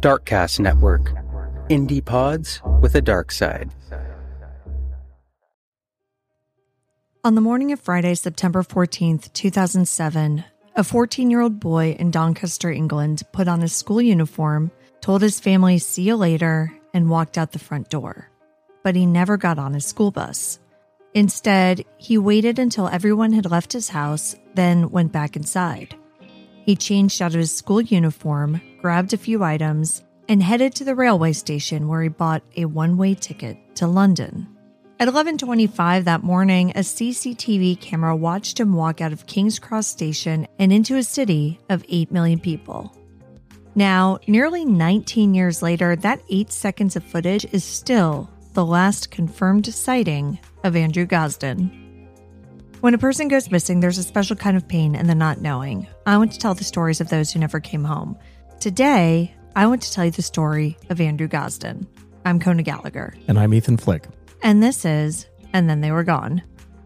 Darkcast Network. Indie pods with a dark side. On the morning of Friday, September 14th, 2007, a 14-year-old boy in Doncaster, England, put on his school uniform, told his family see you later, and walked out the front door. But he never got on his school bus. Instead, he waited until everyone had left his house, then went back inside. He changed out of his school uniform, grabbed a few items, and headed to the railway station where he bought a one-way ticket to London. At 11:25 that morning, a CCTV camera watched him walk out of King's Cross Station and into a city of 8 million people. Now, nearly 19 years later, that 8 seconds of footage is still the last confirmed sighting of Andrew Gosden. When a person goes missing, there's a special kind of pain in the not knowing. I want to tell the stories of those who never came home. Today, I want to tell you the story of Andrew Gosden. I'm Kona Gallagher. And I'm Ethan Flick. And this is And Then They Were Gone.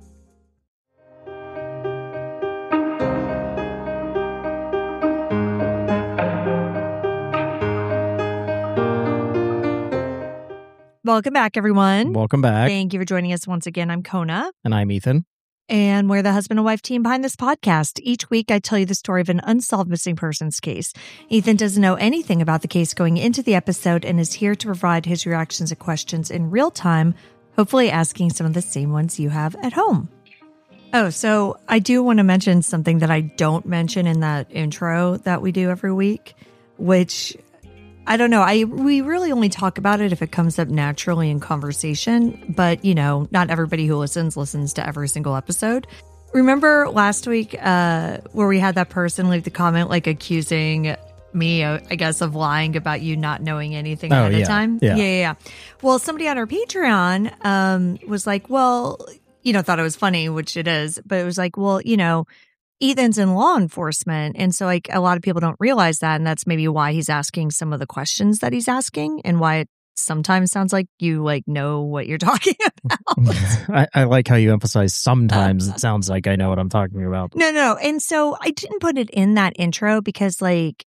Welcome back, everyone. Welcome back. Thank you for joining us once again. I'm Kona. And I'm Ethan. And we're the husband and wife team behind this podcast. Each week, I tell you the story of an unsolved missing persons case. Ethan doesn't know anything about the case going into the episode and is here to provide his reactions and questions in real time, hopefully asking some of the same ones you have at home. Oh, so I do want to mention something that I don't mention in that intro that we do every week, which I don't know. We really only talk about it if it comes up naturally in conversation, but not everybody who listens to every single episode. Remember last week where we had that person leave the comment accusing me, I guess, of lying about you not knowing anything ahead of time? Yeah. Well, somebody on our Patreon was like, well, thought it was funny, which it is, but it was like, well, Ethan's in law enforcement. And so a lot of people don't realize that. And that's maybe why he's asking some of the questions that he's asking and why it sometimes sounds like you know what you're talking about. I like how you emphasize sometimes it sounds like I know what I'm talking about. No. And so I didn't put it in that intro because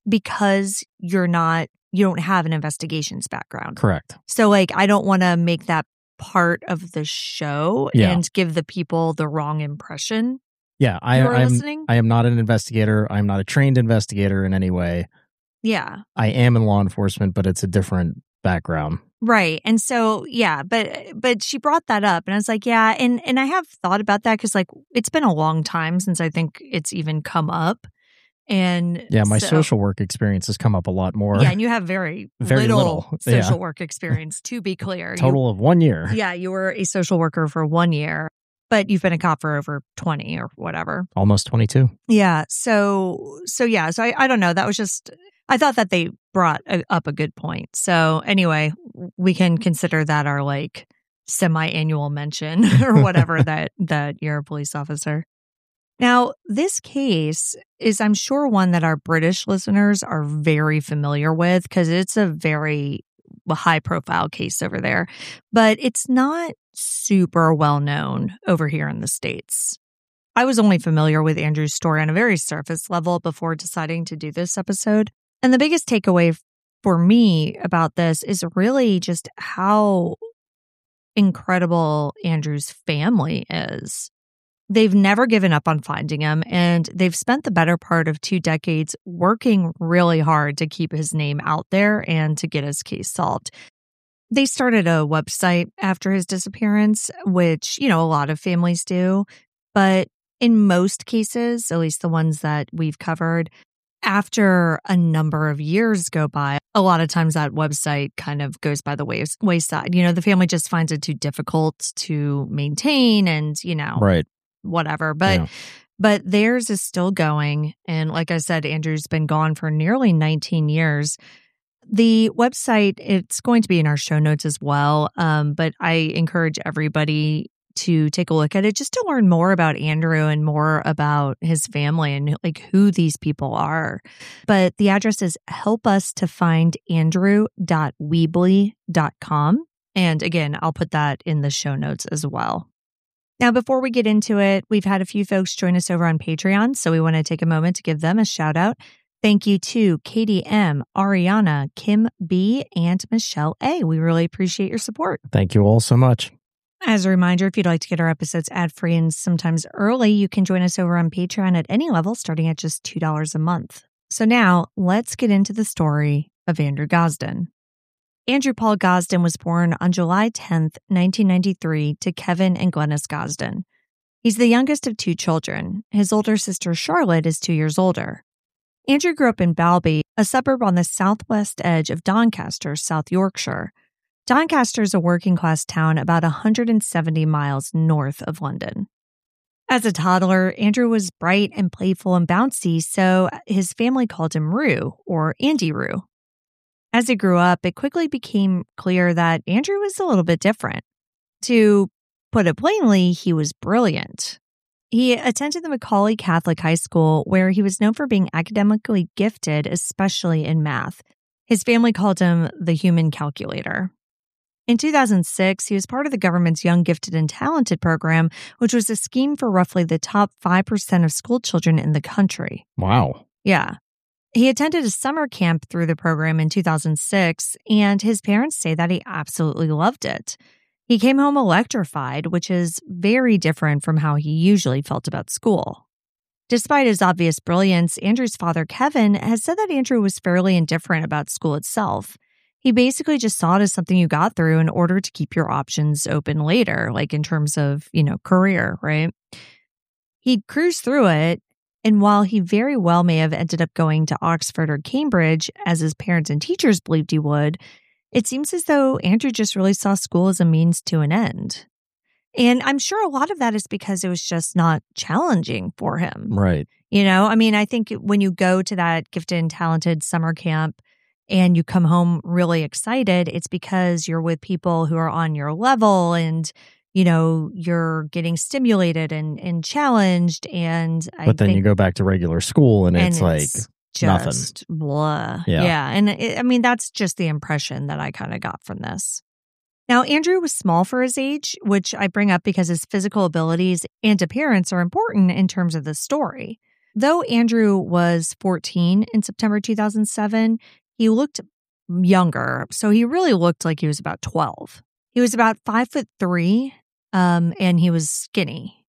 you don't have an investigations background. Correct. So I don't want to make that part of the show and give the people the wrong impression. Yeah, I am not an investigator. I'm not a trained investigator in any way. Yeah. I am in law enforcement, but it's a different background. Right. And so, yeah, but she brought that up and I was like, yeah. And I have thought about that because it's been a long time since I think it's even come up. And yeah, my social work experience has come up a lot more. Yeah, and you have very little social work experience, to be clear. Total of 1 year. Yeah, you were a social worker for 1 year. But you've been a cop for over 20 or whatever. Almost 22. Yeah. So I don't know. That was just, I thought that they brought up a good point. So anyway, we can consider that our semi-annual mention or whatever that you're a police officer. Now, this case is, I'm sure, one that our British listeners are very familiar with because it's a very high-profile case over there. But it's not super well known over here in the States. I was only familiar with Andrew's story on a very surface level before deciding to do this episode. And the biggest takeaway for me about this is really just how incredible Andrew's family is. They've never given up on finding him, and they've spent the better part of 2 decades working really hard to keep his name out there and to get his case solved. They started a website after his disappearance, which, a lot of families do. But in most cases, at least the ones that we've covered, after a number of years go by, a lot of times that website kind of goes by the wayside. The family just finds it too difficult to maintain and, right. Whatever. But theirs is still going. And like I said, Andrew's been gone for nearly 19 years. The website, it's going to be in our show notes as well. But I encourage everybody to take a look at it just to learn more about Andrew and more about his family and who these people are. But the address is helpustofindandrew.weebly.com. And again, I'll put that in the show notes as well. Now, before we get into it, we've had a few folks join us over on Patreon, so we want to take a moment to give them a shout out. Thank you to Katie M., Ariana, Kim B., and Michelle A. We really appreciate your support. Thank you all so much. As a reminder, if you'd like to get our episodes ad-free and sometimes early, you can join us over on Patreon at any level, starting at just $2 a month. So now, let's get into the story of Andrew Gosden. Andrew Paul Gosden was born on July 10th, 1993, to Kevin and Glennis Gosden. He's the youngest of two children. His older sister, Charlotte, is 2 years older. Andrew grew up in Balby, a suburb on the southwest edge of Doncaster, South Yorkshire. Doncaster is a working-class town about 170 miles north of London. As a toddler, Andrew was bright and playful and bouncy, so his family called him Roo, or Andy Roo. As he grew up, it quickly became clear that Andrew was a little bit different. To put it plainly, he was brilliant. He attended the Macaulay Catholic High School, where he was known for being academically gifted, especially in math. His family called him the human calculator. In 2006, he was part of the government's Young Gifted and Talented program, which was a scheme for roughly the top 5% of school children in the country. Wow. Yeah. He attended a summer camp through the program in 2006, and his parents say that he absolutely loved it. He came home electrified, which is very different from how he usually felt about school. Despite his obvious brilliance, Andrew's father, Kevin, has said that Andrew was fairly indifferent about school itself. He basically just saw it as something you got through in order to keep your options open later, like in terms of, career, right? He'd cruised through it, and while he very well may have ended up going to Oxford or Cambridge, as his parents and teachers believed he would, it seems as though Andrew just really saw school as a means to an end. And I'm sure a lot of that is because it was just not challenging for him. Right. I think when you go to that gifted and talented summer camp and you come home really excited, it's because you're with people who are on your level and, you're getting stimulated and challenged. And But then you go back to regular school and it's like just nothing. Blah. Yeah. And that's just the impression that I kind of got from this. Now, Andrew was small for his age, which I bring up because his physical abilities and appearance are important in terms of the story. Though Andrew was 14 in September 2007, he looked younger. So he really looked like he was about 12. He was about 5'3", and he was skinny.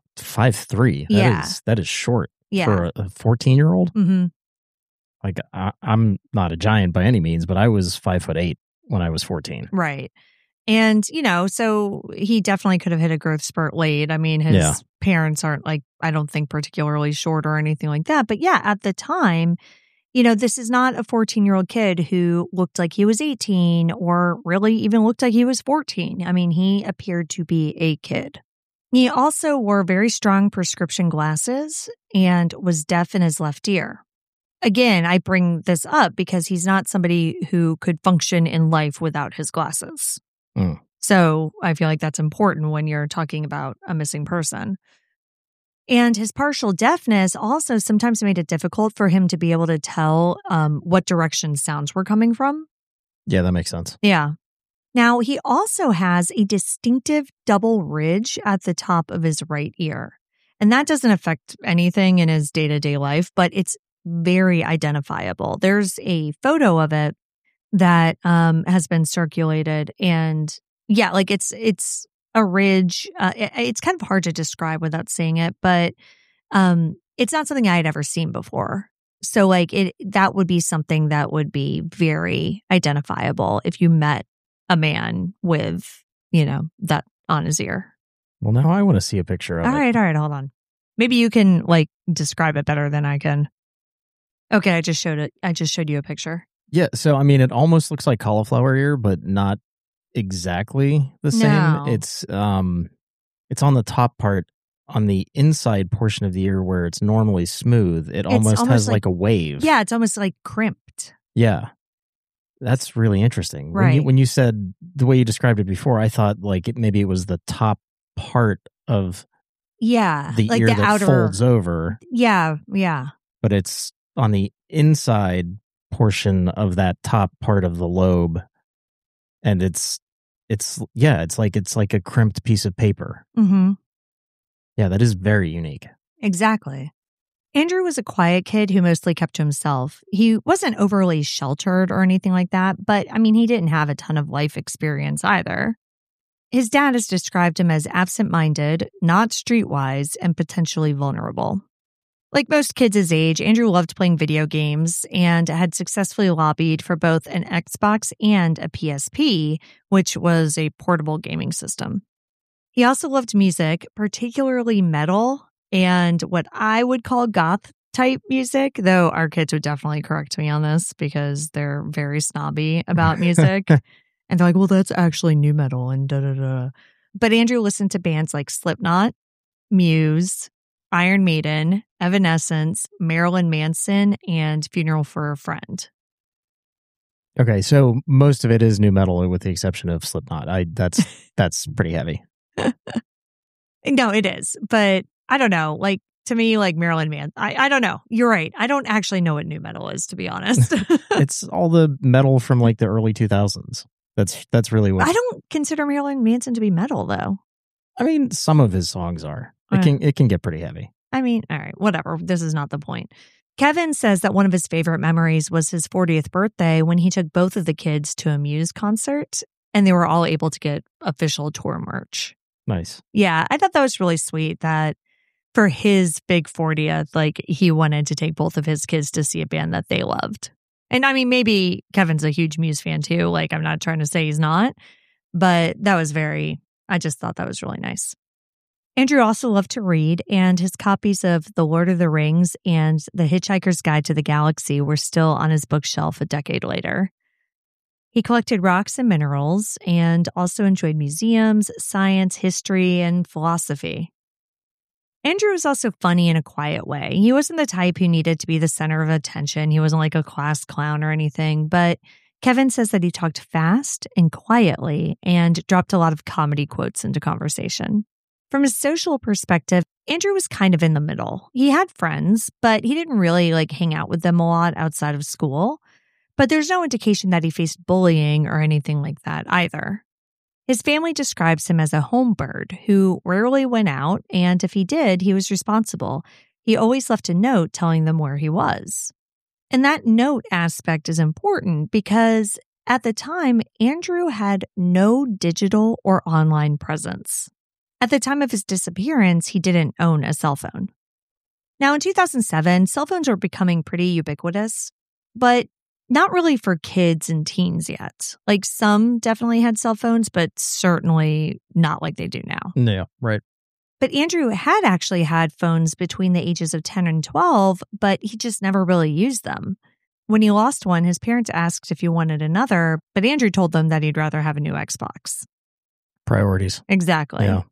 5'3". That is short for a 14-year-old. Mm-hmm. Like I'm not a giant by any means, but I was 5'8" when I was 14. Right. And, so he definitely could have hit a growth spurt late. I mean, his parents aren't I don't think particularly short or anything like that. But yeah, at the time, this is not a 14-year-old kid who looked like he was 18 or really even looked like he was 14. I mean, he appeared to be a kid. He also wore very strong prescription glasses and was deaf in his left ear. Again, I bring this up because he's not somebody who could function in life without his glasses. Mm. So I feel like that's important when you're talking about a missing person. And his partial deafness also sometimes made it difficult for him to be able to tell what direction sounds were coming from. Yeah, that makes sense. Yeah. Now, he also has a distinctive double ridge at the top of his right ear. And that doesn't affect anything in his day-to-day life, but it's very identifiable. There's a photo of it that has been circulated. And yeah, it's a ridge. It's kind of hard to describe without seeing it, but it's not something I had ever seen before. So that would be something that would be very identifiable if you met a man with, that on his ear. Well, now I want to see a picture of it. All right, hold on. Maybe you can describe it better than I can. Okay, I just showed you a picture. Yeah, so I mean, it almost looks like cauliflower ear, but not exactly the same. No. It's on the top part, on the inside portion of the ear where it's normally smooth. It almost has like a wave. Yeah, it's almost like crimped. Yeah, that's really interesting. Right. When you said the way you described it before, I thought maybe it was the top part of the ear that outer folds over. Yeah. But it's on the inside portion of that top part of the lobe, and it's like a crimped piece of paper. Mm-hmm. Yeah, that is very unique. Exactly. Andrew was a quiet kid who mostly kept to himself. He wasn't overly sheltered or anything like that, but I mean, he didn't have a ton of life experience either. His dad has described him as absent-minded, not streetwise, and potentially vulnerable. Like most kids his age, Andrew loved playing video games and had successfully lobbied for both an Xbox and a PSP, which was a portable gaming system. He also loved music, particularly metal and what I would call goth type music, though our kids would definitely correct me on this because they're very snobby about music. And they're like, well, that's actually new metal and da-da-da. But Andrew listened to bands like Slipknot, Muse, Iron Maiden, Evanescence, Marilyn Manson, and Funeral for a Friend. Okay, so most of it is new metal with the exception of Slipknot. That's pretty heavy. No, it is. But I don't know. Like, to me, like Marilyn Manson, I don't know. You're right. I don't actually know what new metal is, to be honest. It's all the metal from like the early 2000s. That's really what I don't consider Marilyn Manson to be metal, though. I mean, some of his songs are. It can get pretty heavy. I mean, all right, whatever. This is not the point. Kevin says that one of his favorite memories was his 40th birthday when he took both of the kids to a Muse concert, and they were all able to get official tour merch. Nice. Yeah, I thought that was really sweet that for his big 40th, like he wanted to take both of his kids to see a band that they loved. And I mean, maybe Kevin's a huge Muse fan too. Like, I'm not trying to say he's not, but I just thought that was really nice. Andrew also loved to read, and his copies of The Lord of the Rings and The Hitchhiker's Guide to the Galaxy were still on his bookshelf a decade later. He collected rocks and minerals and also enjoyed museums, science, history, and philosophy. Andrew was also funny in a quiet way. He wasn't the type who needed to be the center of attention. He wasn't like a class clown or anything, but Kevin says that he talked fast and quietly and dropped a lot of comedy quotes into conversation. From a social perspective, Andrew was kind of in the middle. He had friends, but he didn't really like hang out with them a lot outside of school. But there's no indication that he faced bullying or anything like that either. His family describes him as a home bird who rarely went out, and if he did, he was responsible. He always left a note telling them where he was. And that note aspect is important because at the time, Andrew had no digital or online presence. At the time of his disappearance, he didn't own a cell phone. Now, in 2007, cell phones were becoming pretty ubiquitous, but not really for kids and teens yet. Like, some definitely had cell phones, but certainly not like they do now. Yeah, right. But Andrew had actually had phones between the ages of 10 and 12, but he just never really used them. When he lost one, his parents asked if he wanted another, but Andrew told them that he'd rather have a new Xbox. Priorities. Exactly. Yeah.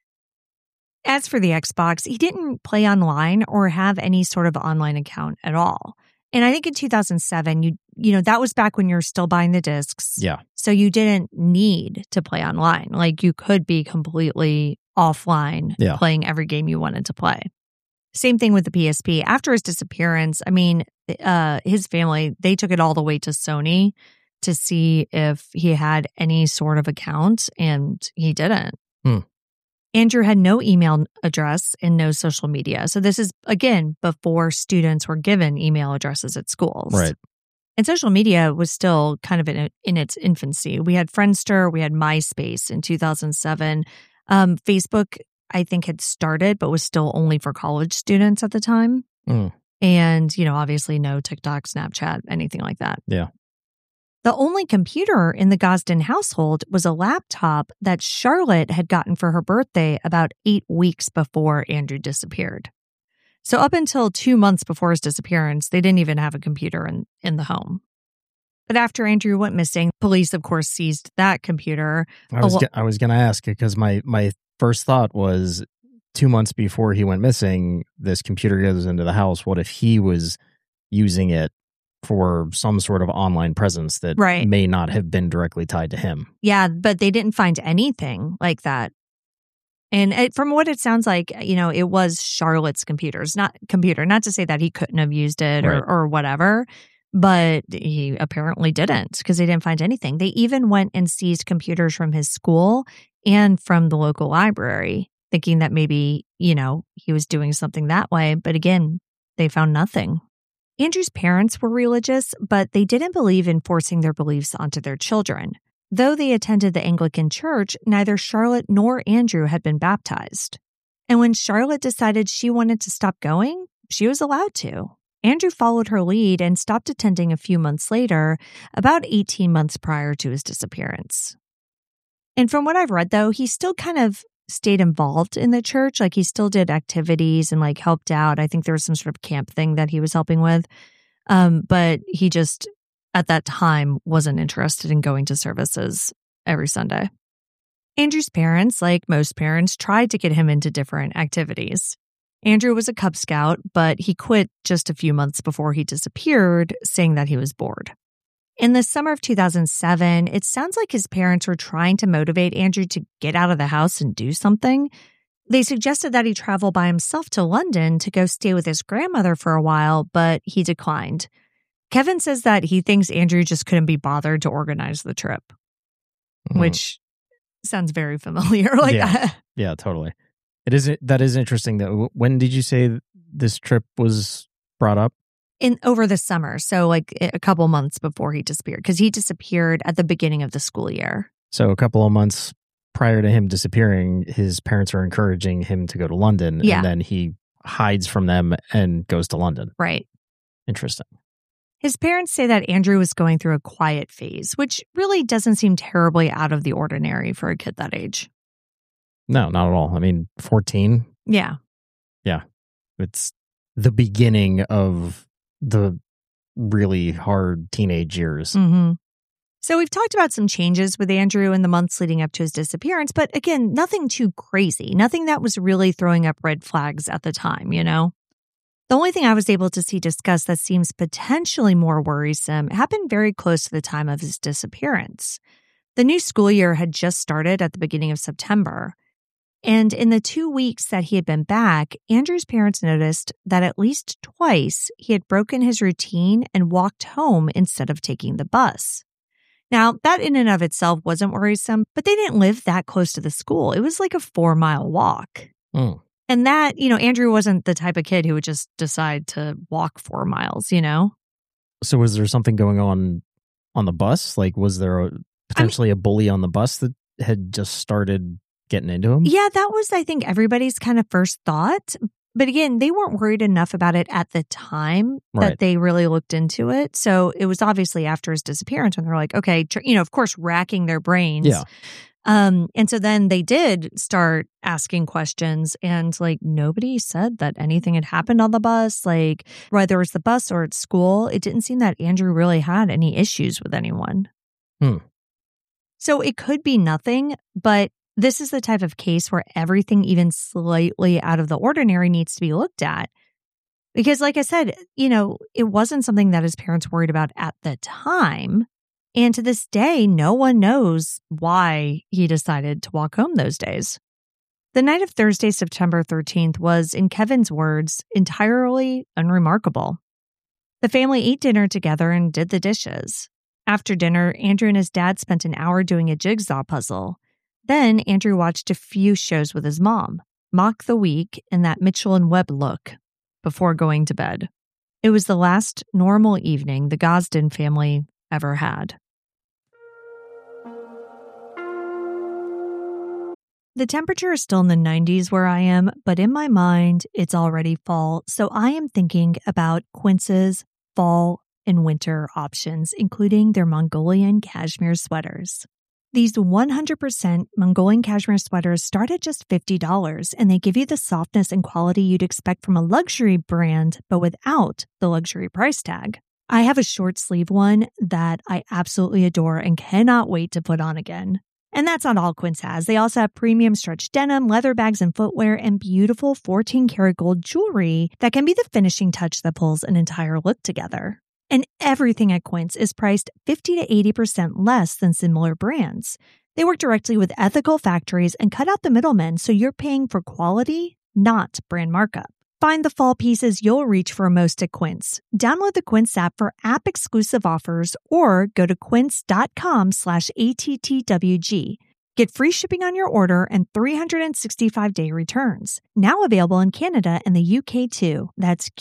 As for the Xbox, he didn't play online or have any sort of online account at all. And I think in 2007, you know, that was back when you're still buying the discs. Yeah. So you didn't need to play online. Like, you could be completely offline playing every game you wanted to play. Same thing with the PSP. After his disappearance, I mean, his family, they took it all the way to Sony to see if he had any sort of account, and he didn't. Andrew had no email address and no social media. So this is, again, before students were given email addresses at schools. Right. And social media was still kind of in its infancy. We had Friendster, we had MySpace in 2007. Facebook, I think, had started, but was still only for college students at the time. And, you know, obviously no TikTok, Snapchat, anything like that. Yeah. The only computer in the Gosden household was a laptop that Charlotte had gotten for her birthday about 8 weeks before Andrew disappeared. So up until 2 months before his disappearance, they didn't even have a computer in the home. But after Andrew went missing, police, of course, seized that computer. I was going to ask, because my first thought was 2 months before he went missing, this computer goes into the house. What if he was using it for some sort of online presence that may not have been directly tied to him? Yeah, but they didn't find anything like that. And from what it sounds like, you know, it was Charlotte's computer, not to say that he couldn't have used it or whatever, but he apparently didn't, because they didn't find anything. They even went and seized computers from his school and from the local library, thinking that maybe, you know, he was doing something that way. But again, they found nothing. Andrew's parents were religious, but they didn't believe in forcing their beliefs onto their children. Though they attended the Anglican church, neither Charlotte nor Andrew had been baptized. And when Charlotte decided she wanted to stop going, she was allowed to. Andrew followed her lead and stopped attending a few months later, about 18 months prior to his disappearance. And from what I've read, though, he still kind of stayed involved in the church. Like, he still did activities and helped out. I think there was some sort of camp thing that he was helping with. But he just, at that time, wasn't interested in going to services every Sunday. Andrew's parents, like most parents, tried to get him into different activities. Andrew was a Cub Scout, but he quit just a few months before he disappeared, saying that he was bored. In the summer of 2007, it sounds like his parents were trying to motivate Andrew to get out of the house and do something. They suggested that he travel by himself to London to go stay with his grandmother for a while, but he declined. Kevin says that he thinks Andrew just couldn't be bothered to organize the trip, which sounds very familiar. Yeah, totally. That is interesting, though. When did you say this trip was brought up? Over the summer, so a couple months before he disappeared, because he disappeared at the beginning of the school year. So a couple of months prior to him disappearing, his parents are encouraging him to go to London, and then he hides from them and goes to London. Right. Interesting. His parents say that Andrew was going through a quiet phase, which really doesn't seem terribly out of the ordinary for a kid that age. No, not at all. I mean, 14. Yeah. Yeah. It's the beginning of the really hard teenage years. Mm-hmm. So we've talked about some changes with Andrew in the months leading up to his disappearance, but again, nothing too crazy. Nothing that was really throwing up red flags at the time, you know? The only thing I was able to see discussed that seems potentially more worrisome happened very close to the time of his disappearance. The new school year had just started at the beginning of September. And in the 2 weeks that he had been back, Andrew's parents noticed that at least twice he had broken his routine and walked home instead of taking the bus. Now, that in and of itself wasn't worrisome, but they didn't live that close to the school. It was like a 4-mile walk. And that, Andrew wasn't the type of kid who would just decide to walk 4 miles, So was there something going on the bus? Like, was there potentially a bully on the bus that had just started getting into him? Yeah, that was, I think, everybody's kind of first thought. But again, they weren't worried enough about it at the time that they really looked into it. So it was obviously after his disappearance when they're like, okay, of course, racking their brains. Yeah. And so then they did start asking questions, and nobody said that anything had happened on the bus. Whether it was the bus or at school, it didn't seem that Andrew really had any issues with anyone. So it could be nothing, but this is the type of case where everything even slightly out of the ordinary needs to be looked at. Because like I said, it wasn't something that his parents worried about at the time. And to this day, no one knows why he decided to walk home those days. The night of Thursday, September 13th was, in Kevin's words, entirely unremarkable. The family ate dinner together and did the dishes. After dinner, Andrew and his dad spent an hour doing a jigsaw puzzle. Then Andrew watched a few shows with his mom, Mock the Week and That Mitchell and Webb Look, before going to bed. It was the last normal evening the Gosden family ever had. The temperature is still in the 90s where I am, but in my mind, it's already fall, so I am thinking about Quince's fall and winter options, including their Mongolian cashmere sweaters. These 100% Mongolian cashmere sweaters start at just $50, and they give you the softness and quality you'd expect from a luxury brand, but without the luxury price tag. I have a short sleeve one that I absolutely adore and cannot wait to put on again. And that's not all Quince has. They also have premium stretch denim, leather bags and footwear, and beautiful 14-karat gold jewelry that can be the finishing touch that pulls an entire look together. And everything at Quince is priced 50 to 80% less than similar brands. They work directly with ethical factories and cut out the middlemen, so you're paying for quality, not brand markup. Find the fall pieces you'll reach for most at Quince. Download the Quince app for app-exclusive offers or go to quince.com/ATTWG. Get free shipping on your order and 365-day returns. Now available in Canada and the UK too. That's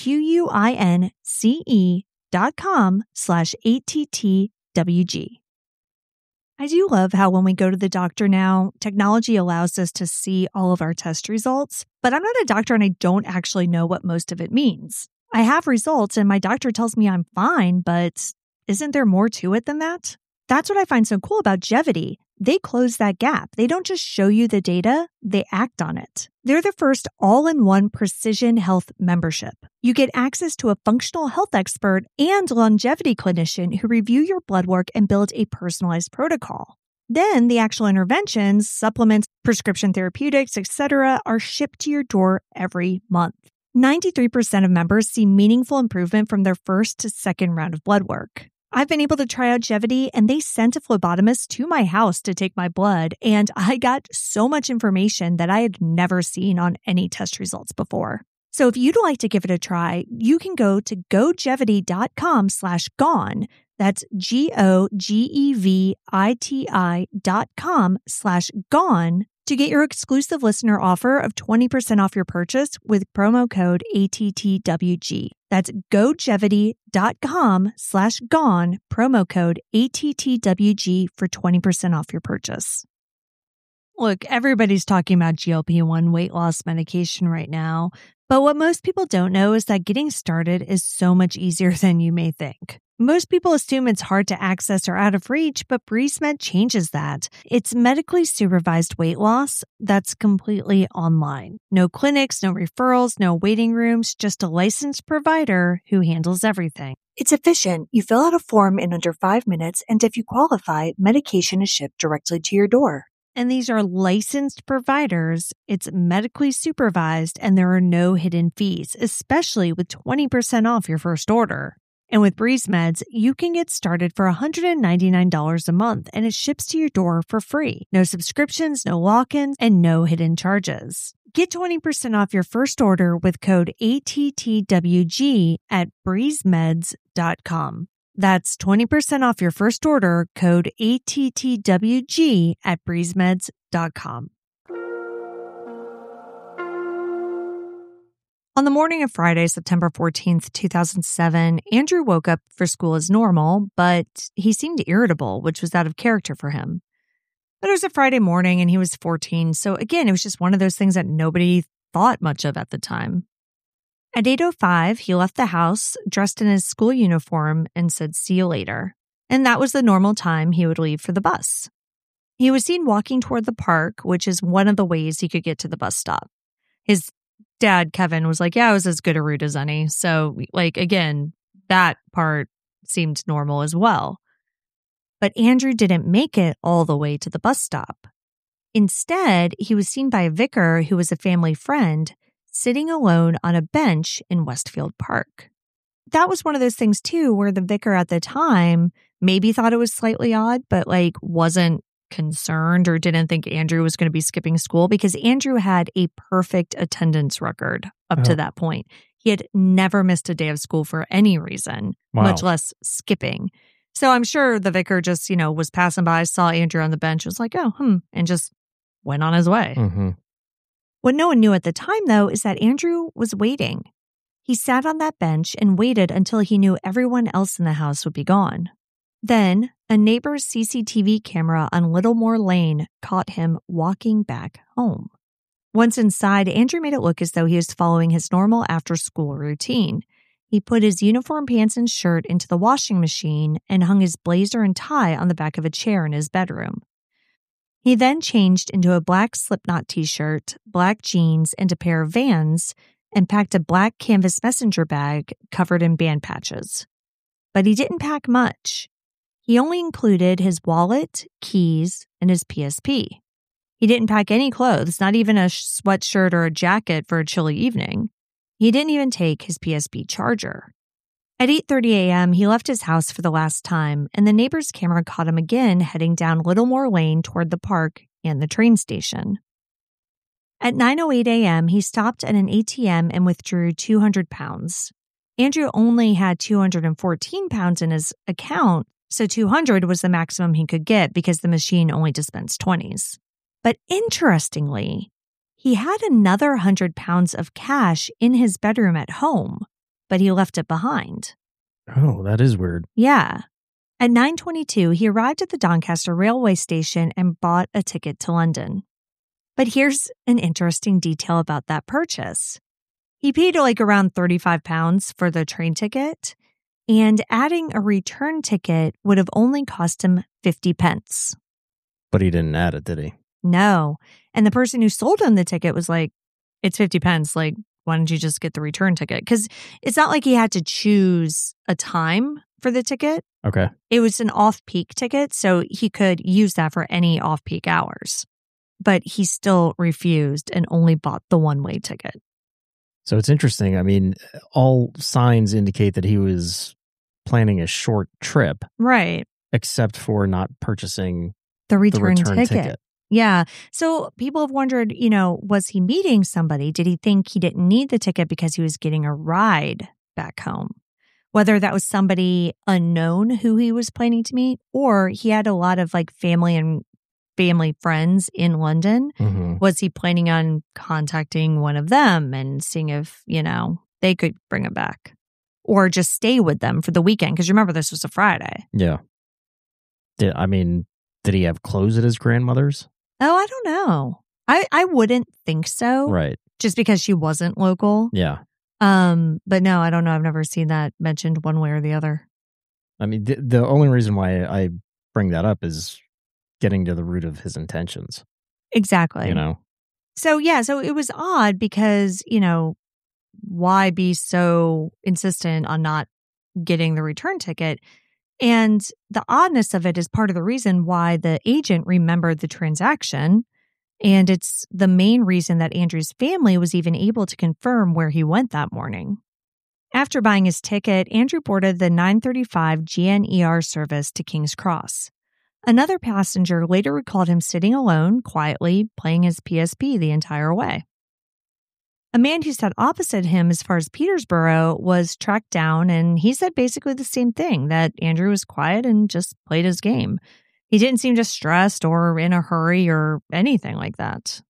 QUINCE.com/ATTWG. I do love how when we go to the doctor now, technology allows us to see all of our test results, but I'm not a doctor and I don't actually know what most of it means. I have results and my doctor tells me I'm fine, but isn't there more to it than that? That's what I find so cool about Gevity. They close that gap. They don't just show you the data, they act on it. They're the first all-in-one precision health membership. You get access to a functional health expert and longevity clinician who review your blood work and build a personalized protocol. Then the actual interventions, supplements, prescription therapeutics, etc. are shipped to your door every month. 93% of members see meaningful improvement from their first to second round of blood work. I've been able to try out Gevity, and they sent a phlebotomist to my house to take my blood, and I got so much information that I had never seen on any test results before. So if you'd like to give it a try, you can go to gogevity.com/gone. That's GOGEVITI.com/gone to get your exclusive listener offer of 20% off your purchase with promo code ATTWG. That's gogevity.com/gone, promo code ATTWG for 20% off your purchase. Look, everybody's talking about GLP-1 weight loss medication right now, but what most people don't know is that getting started is so much easier than you may think. Most people assume it's hard to access or out of reach, but BreezeMed changes that. It's medically supervised weight loss that's completely online. No clinics, no referrals, no waiting rooms, just a licensed provider who handles everything. It's efficient. You fill out a form in under 5 minutes, and if you qualify, medication is shipped directly to your door. And these are licensed providers. It's medically supervised, and there are no hidden fees, especially with 20% off your first order. And with BreezeMeds, you can get started for $199 a month, and it ships to your door for free. No subscriptions, no lock-ins, and no hidden charges. Get 20% off your first order with code ATTWG at breezemeds.com. That's 20% off your first order, code ATTWG at breezemeds.com. On the morning of Friday, September 14th, 2007, Andrew woke up for school as normal, but he seemed irritable, which was out of character for him. But it was a Friday morning and he was 14, so again, it was just one of those things that nobody thought much of at the time. At 8:05, he left the house dressed in his school uniform and said, "See you later." And that was the normal time he would leave for the bus. He was seen walking toward the park, which is one of the ways he could get to the bus stop. His dad, Kevin, was like, yeah, it was as good a route as any. So, again, that part seemed normal as well. But Andrew didn't make it all the way to the bus stop. Instead, he was seen by a vicar who was a family friend sitting alone on a bench in Westfield Park. That was one of those things, too, where the vicar at the time maybe thought it was slightly odd, but wasn't concerned or didn't think Andrew was going to be skipping school because Andrew had a perfect attendance record up to that point. He had never missed a day of school for any reason, much less skipping. So I'm sure the vicar just, was passing by, saw Andrew on the bench, was like, and just went on his way. Mm-hmm. What no one knew at the time, though, is that Andrew was waiting. He sat on that bench and waited until he knew everyone else in the house would be gone. Then, a neighbor's CCTV camera on Littlemore Lane caught him walking back home. Once inside, Andrew made it look as though he was following his normal after-school routine. He put his uniform pants and shirt into the washing machine and hung his blazer and tie on the back of a chair in his bedroom. He then changed into a black Slipknot t-shirt, black jeans, and a pair of Vans, and packed a black canvas messenger bag covered in band patches. But he didn't pack much. He only included his wallet, keys, and his PSP. He didn't pack any clothes, not even a sweatshirt or a jacket for a chilly evening. He didn't even take his PSP charger. At 8:30 a.m., he left his house for the last time, and the neighbor's camera caught him again heading down Littlemore Lane toward the park and the train station. At 9:08 a.m., he stopped at an ATM and withdrew 200 pounds. Andrew only had 214 pounds in his account, so 200 was the maximum he could get because the machine only dispensed 20s. But interestingly, he had another 100 pounds of cash in his bedroom at home, but he left it behind. Oh, that is weird. Yeah. At 9:22, he arrived at the Doncaster railway station and bought a ticket to London. But here's an interesting detail about that purchase. He paid around £35 for the train ticket, and adding a return ticket would have only cost him 50 pence. But he didn't add it, did he? No. And the person who sold him the ticket was like, it's 50 pence. Why don't you just get the return ticket? Because it's not like he had to choose a time for the ticket. Okay. It was an off-peak ticket, so he could use that for any off-peak hours. But he still refused and only bought the one-way ticket. So it's interesting. I mean, all signs indicate that he was planning a short trip. Right. Except for not purchasing the return ticket. ticket. Yeah. So people have wondered, was he meeting somebody? Did he think he didn't need the ticket because he was getting a ride back home? Whether that was somebody unknown who he was planning to meet, or he had a lot of family friends in London. Mm-hmm. Was he planning on contacting one of them and seeing if, they could bring him back? Or just stay with them for the weekend? Because remember, this was a Friday. Yeah. Did he have clothes at his grandmother's? Oh, I don't know. I wouldn't think so. Right. Just because she wasn't local. Yeah. But no, I don't know. I've never seen that mentioned one way or the other. I mean, the only reason why I bring that up is getting to the root of his intentions. Exactly. So it was odd because, why be so insistent on not getting the return ticket? And the oddness of it is part of the reason why the agent remembered the transaction. And it's the main reason that Andrew's family was even able to confirm where he went that morning. After buying his ticket, Andrew boarded the 9:35 GNER service to King's Cross. Another passenger later recalled him sitting alone, quietly playing his PSP the entire way. A man who sat opposite him as far as Petersborough was tracked down, and he said basically the same thing, that Andrew was quiet and just played his game. He didn't seem distressed or in a hurry or anything like that.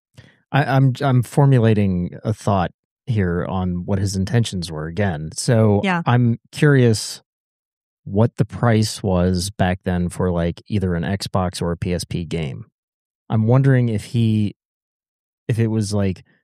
I'm formulating a thought here on what his intentions were again. So yeah. I'm curious what the price was back then for either an Xbox or a PSP game. I'm wondering if it was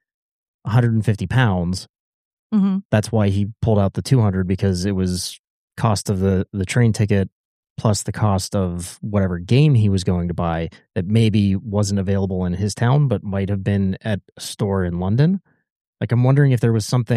150 pounds. Mm-hmm. That's why he pulled out the 200, because it was cost of the train ticket plus the cost of whatever game he was going to buy that maybe wasn't available in his town but might have been at a store in London. I'm wondering if there was some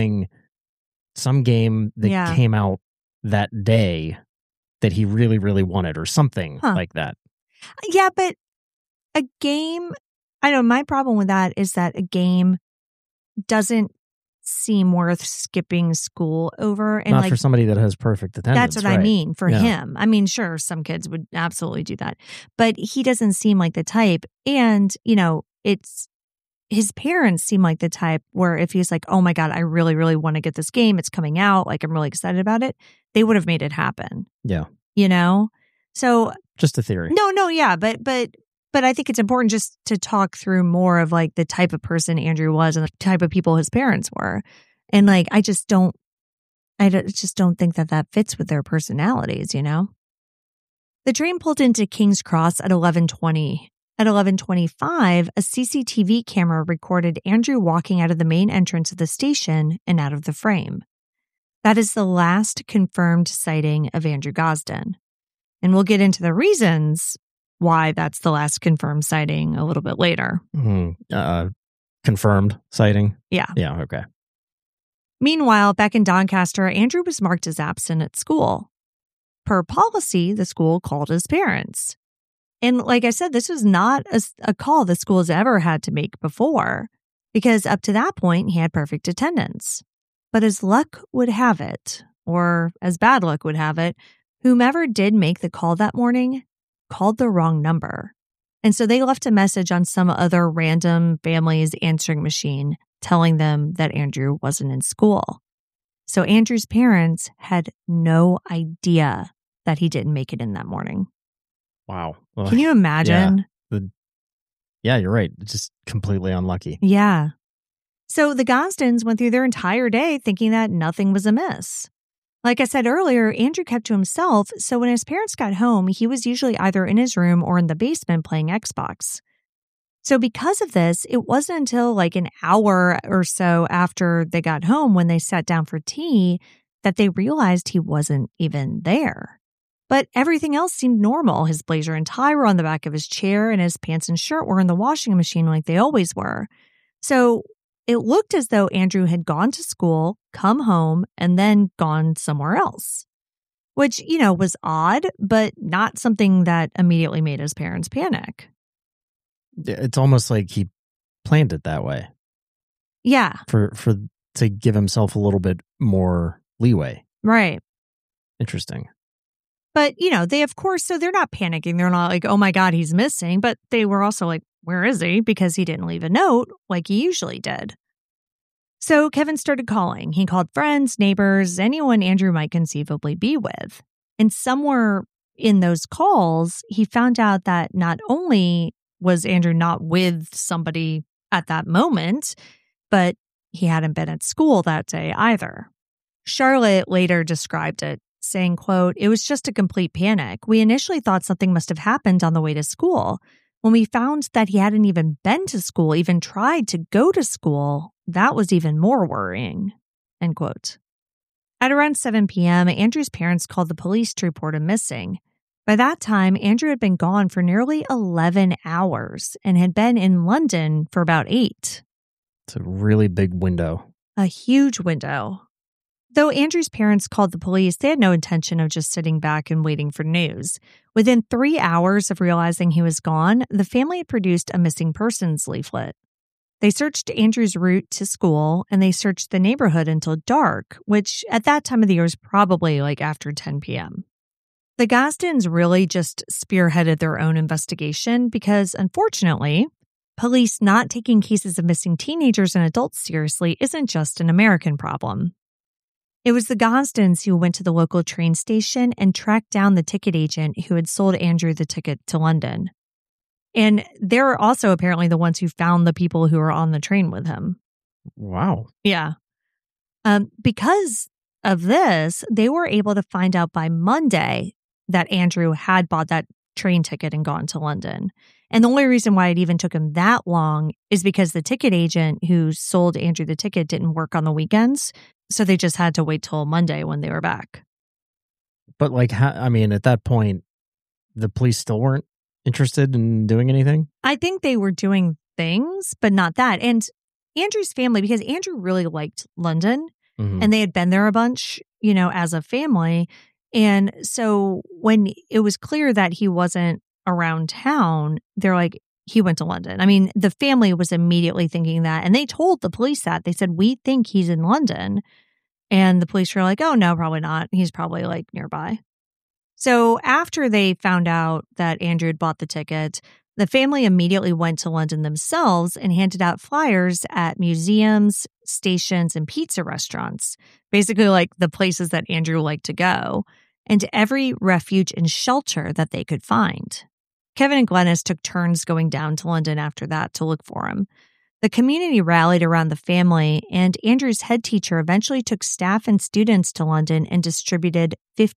game that came out that day that he really, really wanted or something like that. Yeah, but a game, I know my problem with that is that a game doesn't seem worth skipping school over. And not for somebody that has perfect attendance. That's what I mean for him. I mean, sure, some kids would absolutely do that, but he doesn't seem like the type. And, it's his parents seem like the type where if he's like, oh my God, I really, really want to get this game. It's coming out. I'm really excited about it. They would have made it happen. Yeah. So just a theory. No. Yeah. But I think it's important just to talk through more of the type of person Andrew was and the type of people his parents were. And I just don't think that fits with their personalities, The train pulled into King's Cross at 11:20. At 11:25, a CCTV camera recorded Andrew walking out of the main entrance of the station and out of the frame. That is the last confirmed sighting of Andrew Gosden. And we'll get into the reasons why that's the last confirmed sighting a little bit later. Mm-hmm. Confirmed sighting? Yeah. Yeah, okay. Meanwhile, back in Doncaster, Andrew was marked as absent at school. Per policy, the school called his parents. And like I said, this was not a call the school has ever had to make before, because up to that point, he had perfect attendance. But as luck would have it, or as bad luck would have it, whomever did make the call that morning called the wrong number. And so they left a message on some other random family's answering machine telling them that Andrew wasn't in school. So Andrew's parents had no idea that he didn't make it in that morning. Wow. Can you imagine? Yeah, Yeah, you're right. It's just completely unlucky. Yeah. So the Gosdens went through their entire day thinking that nothing was amiss. Like I said earlier, Andrew kept to himself, so when his parents got home, he was usually either in his room or in the basement playing Xbox. So because of this, it wasn't until like an hour or so after they got home when they sat down for tea that they realized he wasn't even there. But everything else seemed normal. His blazer and tie were on the back of his chair, and his pants and shirt were in the washing machine like they always were. So it looked as though Andrew had gone to school, come home, and then gone somewhere else. Which, was odd, but not something that immediately made his parents panic. It's almost like he planned it that way. Yeah. To give himself a little bit more leeway. Right. Interesting. But, they, of course, so they're not panicking. They're not like, oh my God, he's missing. But they were also like, where is he? Because he didn't leave a note like he usually did. So Kevin started calling. He called friends, neighbors, anyone Andrew might conceivably be with. And somewhere in those calls, he found out that not only was Andrew not with somebody at that moment, but he hadn't been at school that day either. Charlotte later described it, saying, quote, "It was just a complete panic. We initially thought something must have happened on the way to school. When we found that he hadn't even been to school, even tried to go to school, that was even more worrying," end quote. At around 7 p.m., Andrew's parents called the police to report him missing. By that time, Andrew had been gone for nearly 11 hours and had been in London for about 8. It's a really big window. A huge window. Though Andrew's parents called the police, they had no intention of just sitting back and waiting for news. Within 3 hours of realizing he was gone, the family had produced a missing persons leaflet. They searched Andrew's route to school, and they searched the neighborhood until dark, which at that time of the year was probably like after 10 p.m. The Gosdens really just spearheaded their own investigation because, unfortunately, police not taking cases of missing teenagers and adults seriously isn't just an American problem. It was the Gosdens who went to the local train station and tracked down the ticket agent who had sold Andrew the ticket to London. And they're also apparently the ones who found the people who were on the train with him. Wow. Yeah. Because of this, they were able to find out by Monday that Andrew had bought that train ticket and gone to London. And the only reason why it even took him that long is because the ticket agent who sold Andrew the ticket didn't work on the weekends. So they just had to wait till Monday when they were back. But at that point, the police still weren't interested in doing anything? I think they were doing things, but not that. And Andrew's family, because Andrew really liked London and they had been there a bunch, as a family. And so when it was clear that he wasn't around town, they're like, he went to London. I mean, the family was immediately thinking that. And they told the police that. They said, we think he's in London. And the police were like, oh, no, probably not. He's probably like nearby. So after they found out that Andrew had bought the ticket, the family immediately went to London themselves and handed out flyers at museums, stations, and pizza restaurants, basically like the places that Andrew liked to go, and to every refuge and shelter that they could find. Kevin and Glennis took turns going down to London after that to look for him. The community rallied around the family, and Andrew's head teacher eventually took staff and students to London and distributed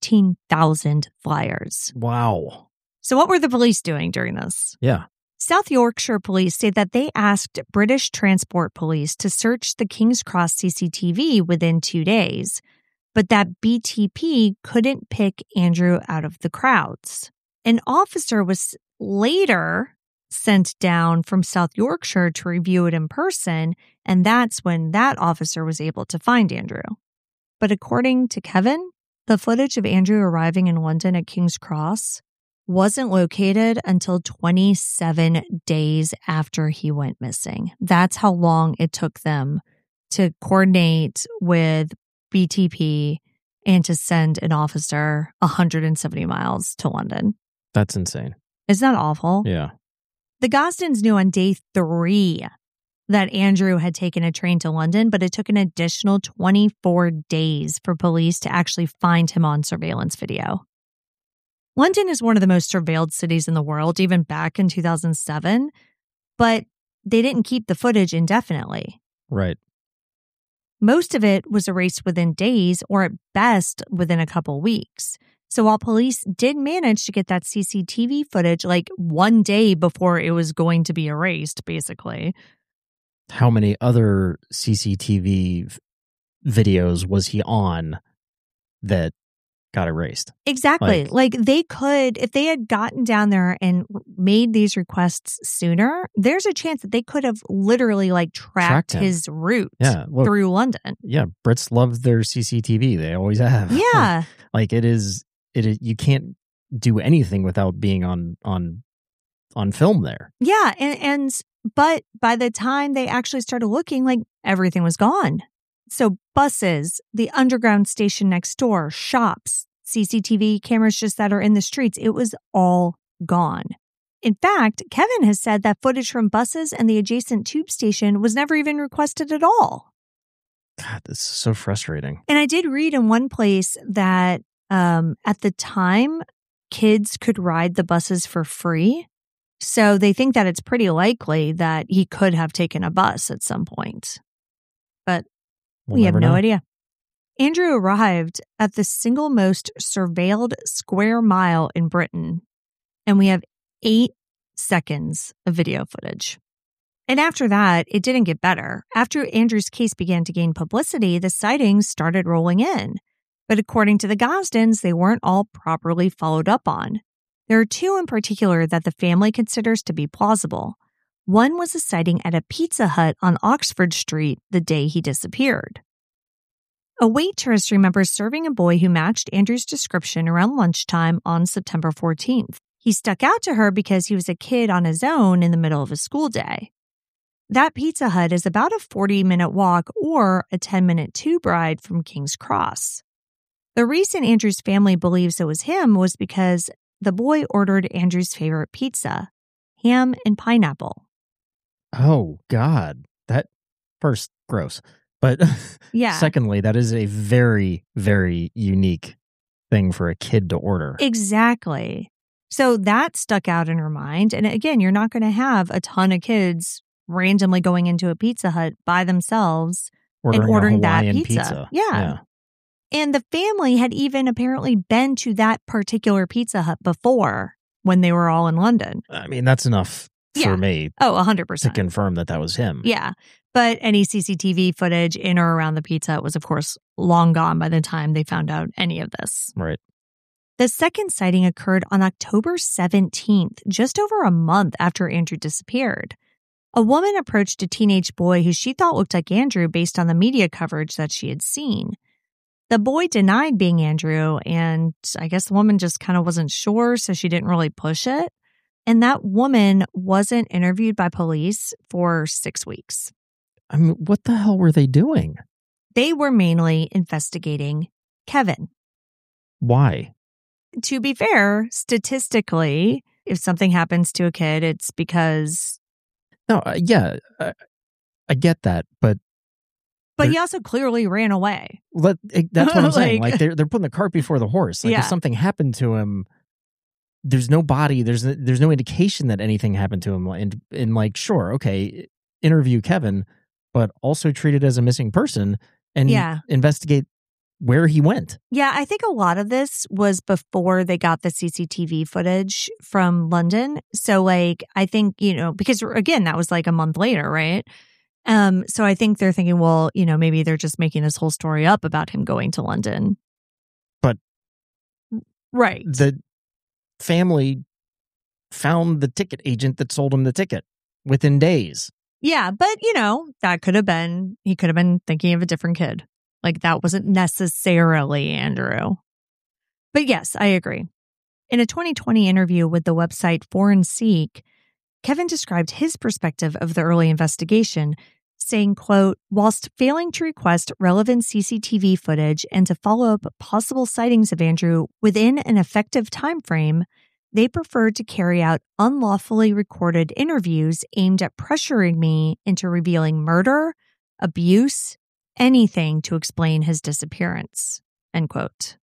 15,000 flyers. Wow. So what were the police doing during this? Yeah. South Yorkshire police say that they asked British Transport Police to search the King's Cross CCTV within 2 days, but that BTP couldn't pick Andrew out of the crowds. An officer was later sent down from South Yorkshire to review it in person, and that's when that officer was able to find Andrew. But according to Kevin, the footage of Andrew arriving in London at King's Cross wasn't located until 27 days after he went missing. That's how long it took them to coordinate with BTP and to send an officer 170 miles to London. That's insane. Isn't that awful? Yeah. The Gosdens knew on day 3 that Andrew had taken a train to London, but it took an additional 24 days for police to actually find him on surveillance video. London is one of the most surveilled cities in the world, even back in 2007. but they didn't keep the footage indefinitely. Right. Most of it was erased within days or at best within a couple weeks. So while police did manage to get that CCTV footage like one day before it was going to be erased, basically. How many other CCTV videos was he on that got erased? Exactly. Like they could, if they had gotten down there and made these requests sooner, there's a chance that they could have literally like tracked his route through London. Yeah. Brits love their CCTV. They always have. Yeah. Like it is, you can't do anything without being on film there. Yeah. But by the time they actually started looking, like everything was gone. So buses, the underground station next door, shops, CCTV cameras just that are in the streets, it was all gone. In fact, Kevin has said that footage from buses and the adjacent tube station was never even requested at all. God, this is so frustrating. And I did read in one place that at the time, kids could ride the buses for free. So they think that it's pretty likely that he could have taken a bus at some point. But we have no idea. Andrew arrived at the single most surveilled square mile in Britain, and we have 8 seconds of video footage. And after that, it didn't get better. After Andrew's case began to gain publicity, the sightings started rolling in. But according to the Gosdens, they weren't all properly followed up on. There are 2 in particular that the family considers to be plausible. One was a sighting at a Pizza Hut on Oxford Street the day he disappeared. A waitress remembers serving a boy who matched Andrew's description around lunchtime on September 14th. He stuck out to her because he was a kid on his own in the middle of a school day. That Pizza Hut is about a 40-minute walk or a 10-minute tube ride from King's Cross. The reason Andrew's family believes it was him was because the boy ordered Andrew's favorite pizza, ham and pineapple. Oh, God. That first, gross. But yeah. Secondly, that is a very, very unique thing for a kid to order. Exactly. So that stuck out in her mind. And again, you're not going to have a ton of kids randomly going into a Pizza Hut by themselves and ordering that pizza. Yeah. And the family had even apparently been to that particular Pizza Hut before when they were all in London. I mean, that's enough for me. Oh, 100%. To confirm that was him. Yeah. But any CCTV footage in or around the Pizza Hut was, of course, long gone by the time they found out any of this. Right. The second sighting occurred on October 17th, just over a month after Andrew disappeared. A woman approached a teenage boy who she thought looked like Andrew based on the media coverage that she had seen. The boy denied being Andrew, and I guess the woman just kind of wasn't sure, so she didn't really push it. And that woman wasn't interviewed by police for 6 weeks. I mean, what the hell were they doing? They were mainly investigating Kevin. Why? To be fair, statistically, if something happens to a kid, it's because... No, yeah, I get that, but he also clearly ran away. That's what I'm saying. Like they're putting the cart before the horse. Like if something happened to him, there's no body. There's no indication that anything happened to him. And like, sure, okay, interview Kevin, but also treat it as a missing person and investigate where he went. Yeah, I think a lot of this was before they got the CCTV footage from London. So like, I think, because again, that was like a month later, right? So I think they're thinking, well, maybe they're just making this whole story up about him going to London. But right. The family found the ticket agent that sold him the ticket within days. Yeah, but that could have been, he could have been thinking of a different kid. Like that wasn't necessarily Andrew. But yes, I agree. In a 2020 interview with the website Forensic, Kevin described his perspective of the early investigation, saying, quote, whilst failing to request relevant CCTV footage and to follow up possible sightings of Andrew within an effective time frame, they preferred to carry out unlawfully recorded interviews aimed at pressuring me into revealing murder, abuse, anything to explain his disappearance, end quote.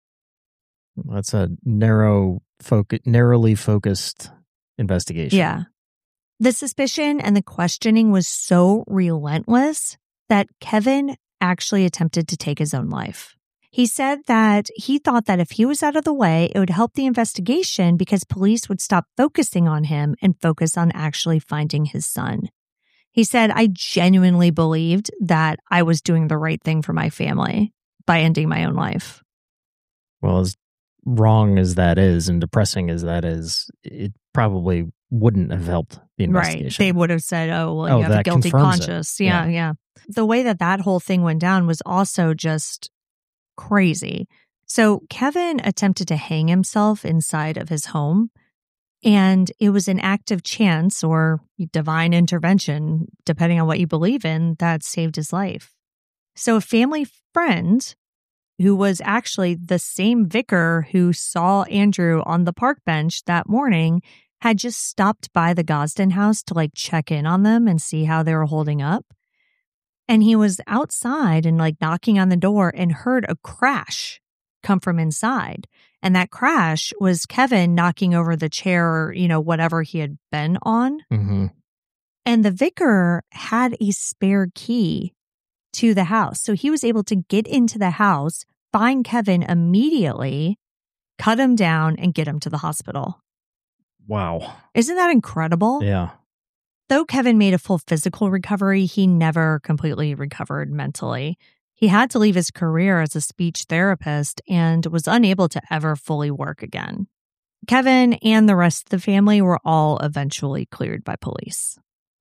That's a narrowly focused investigation. Yeah. The suspicion and the questioning was so relentless that Kevin actually attempted to take his own life. He said that he thought that if he was out of the way, it would help the investigation because police would stop focusing on him and focus on actually finding his son. He said, I genuinely believed that I was doing the right thing for my family by ending my own life. Well, as wrong as that is and depressing as that is, it probably wouldn't have helped the investigation. Right. They would have said, oh, well, you have a guilty conscience. Yeah. The way that whole thing went down was also just crazy. So Kevin attempted to hang himself inside of his home, and it was an act of chance or divine intervention, depending on what you believe in, that saved his life. So a family friend who was actually the same vicar who saw Andrew on the park bench that morning had just stopped by the Gosden house to check in on them and see how they were holding up. And he was outside and knocking on the door and heard a crash come from inside. And that crash was Kevin knocking over the chair or, whatever he had been on. Mm-hmm. And the vicar had a spare key to the house. So he was able to get into the house, find Kevin immediately, cut him down, and get him to the hospital. Wow. Isn't that incredible? Yeah. Though Kevin made a full physical recovery, he never completely recovered mentally. He had to leave his career as a speech therapist and was unable to ever fully work again. Kevin and the rest of the family were all eventually cleared by police.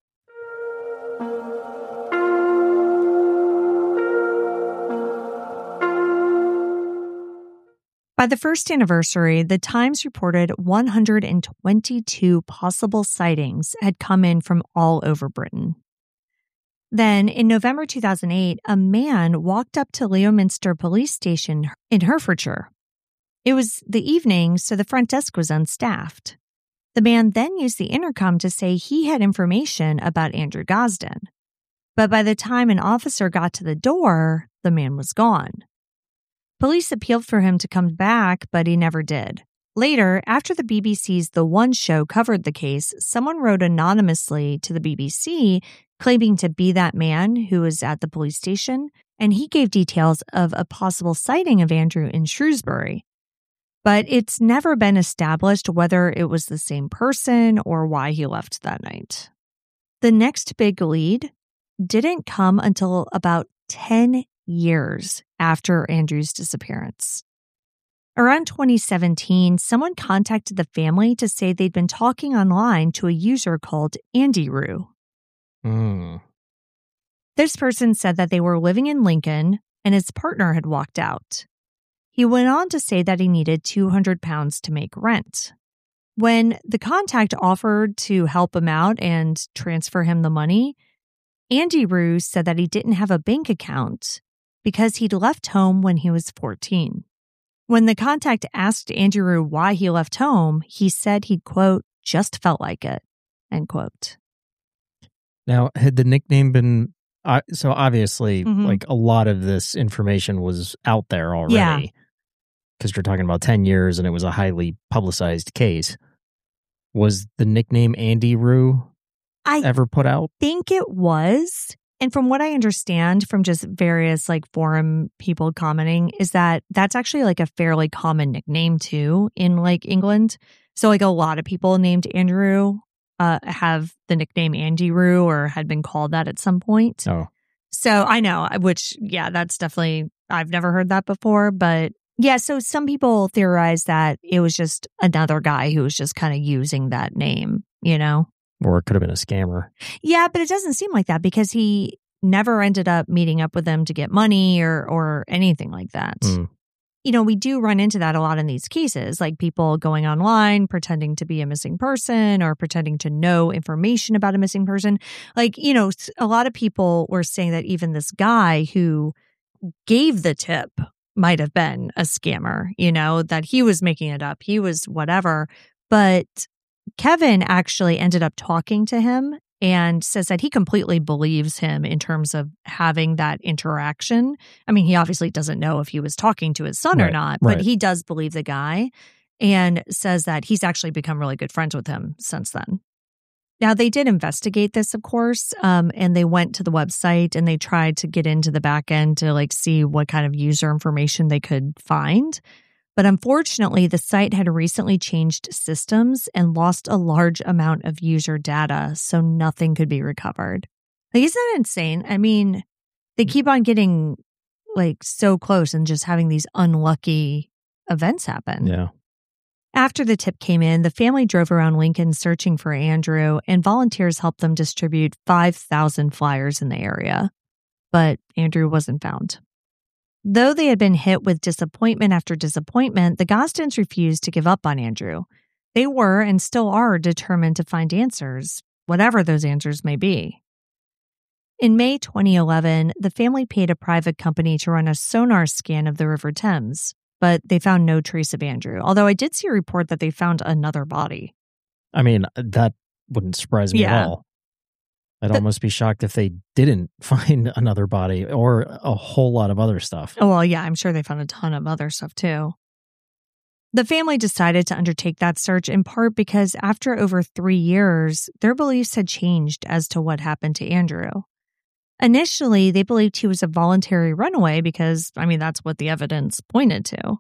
By the first anniversary, the Times reported 122 possible sightings had come in from all over Britain. Then, in November 2008, a man walked up to Leominster Police Station in Herefordshire. It was the evening, so the front desk was unstaffed. The man then used the intercom to say he had information about Andrew Gosden. But by the time an officer got to the door, the man was gone. Police appealed for him to come back, but he never did. Later, after the BBC's The One Show covered the case, someone wrote anonymously to the BBC claiming to be that man who was at the police station, and he gave details of a possible sighting of Andrew in Shrewsbury. But it's never been established whether it was the same person or why he left that night. The next big lead didn't come until about 10 years after Andrew's disappearance. Around 2017, someone contacted the family to say they'd been talking online to a user called Andy Rue. This person said that they were living in Lincoln and his partner had walked out. He went on to say that he needed £200 to make rent. When the contact offered to help him out and transfer him the money, Andy Rue said that he didn't have a bank account because he'd left home when he was 14. When the contact asked Andy Rue why he left home, he said he'd, quote, just felt like it, end quote. Now, had the nickname been, so obviously, a lot of this information was out there already. Because you're talking about 10 years and it was a highly publicized case. Was the nickname Andy Rue ever put out? I think it was. And from what I understand from just various forum people commenting is that that's actually a fairly common nickname too in England. So a lot of people named Andrew have the nickname Andy Rue or had been called that at some point. Oh. So I know, that's definitely, I've never heard that before, but yeah, so some people theorize that it was just another guy who was just kind of using that name, Or it could have been a scammer. Yeah, but it doesn't seem like that because he never ended up meeting up with them to get money or anything like that. We do run into that a lot in these cases, like people going online, pretending to be a missing person or pretending to know information about a missing person. A lot of people were saying that even this guy who gave the tip might have been a scammer, that he was making it up. He was whatever. But Kevin actually ended up talking to him and says that he completely believes him in terms of having that interaction. I mean, he obviously doesn't know if he was talking to his son or not, but he does believe the guy and says that he's actually become really good friends with him since then. Now, they did investigate this, of course, and they went to the website and they tried to get into the back end to like see what kind of user information they could find. But unfortunately, the site had recently changed systems and lost a large amount of user data, so nothing could be recovered. Like, isn't that insane? I mean, they keep on getting like so close and just having these unlucky events happen. Yeah. After the tip came in, the family drove around Lincoln searching for Andrew, and volunteers helped them distribute 5,000 flyers in the area. But Andrew wasn't found. Though they had been hit with disappointment after disappointment, the Gostins refused to give up on Andrew. They were and still are determined to find answers, whatever those answers may be. In May 2011, the family paid a private company to run a sonar scan of the River Thames, but they found no trace of Andrew, although I did see a report that they found another body. I mean, that wouldn't surprise me at all. I'd almost be shocked if they didn't find another body or a whole lot of other stuff. Oh, well, yeah, I'm sure they found a ton of other stuff too. The family decided to undertake that search in part because after over 3 years, their beliefs had changed as to what happened to Andrew. Initially, they believed he was a voluntary runaway because, I mean, that's what the evidence pointed to.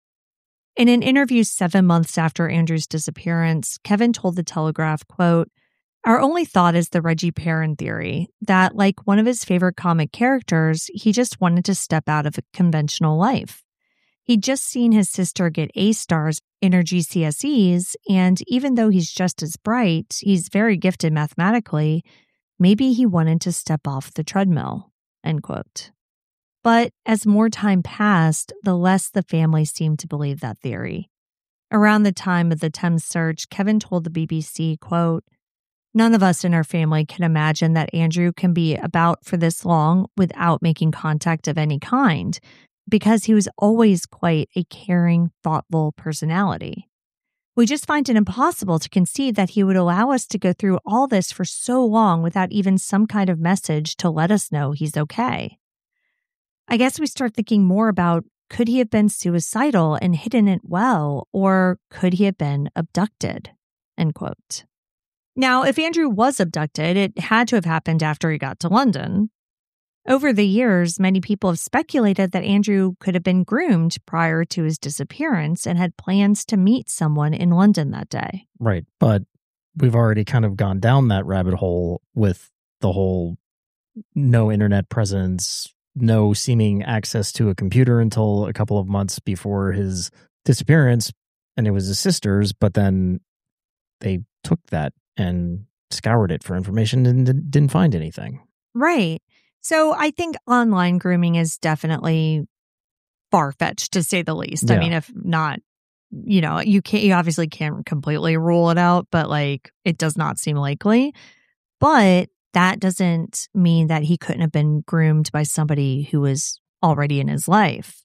In an interview 7 months after Andrew's disappearance, Kevin told The Telegraph, quote, "Our only thought is the Reggie Perrin theory, that like one of his favorite comic characters, he just wanted to step out of a conventional life. He'd just seen his sister get A stars in her GCSEs, and even though he's just as bright, he's very gifted mathematically, maybe he wanted to step off the treadmill," end quote. But as more time passed, the less the family seemed to believe that theory. Around the time of the Thames search, Kevin told the BBC, quote, "None of us in our family can imagine that Andrew can be about for this long without making contact of any kind, because he was always quite a caring, thoughtful personality. We just find it impossible to conceive that he would allow us to go through all this for so long without even some kind of message to let us know he's okay." I guess we start thinking more about, could he have been suicidal and hidden it well, or could he have been abducted? End quote. Now, if Andrew was abducted, it had to have happened after he got to London. Over the years, many people have speculated that Andrew could have been groomed prior to his disappearance and had plans to meet someone in London that day. Right. But we've already kind of gone down that rabbit hole with the whole no internet presence, no seeming access to a computer until a couple of months before his disappearance. And it was his sister's, but then they took that and scoured it for information and didn't find anything. Right. So I think online grooming is definitely far-fetched, to say the least. Yeah. I mean, if not, you obviously can't completely rule it out, but like it does not seem likely. But that doesn't mean that he couldn't have been groomed by somebody who was already in his life.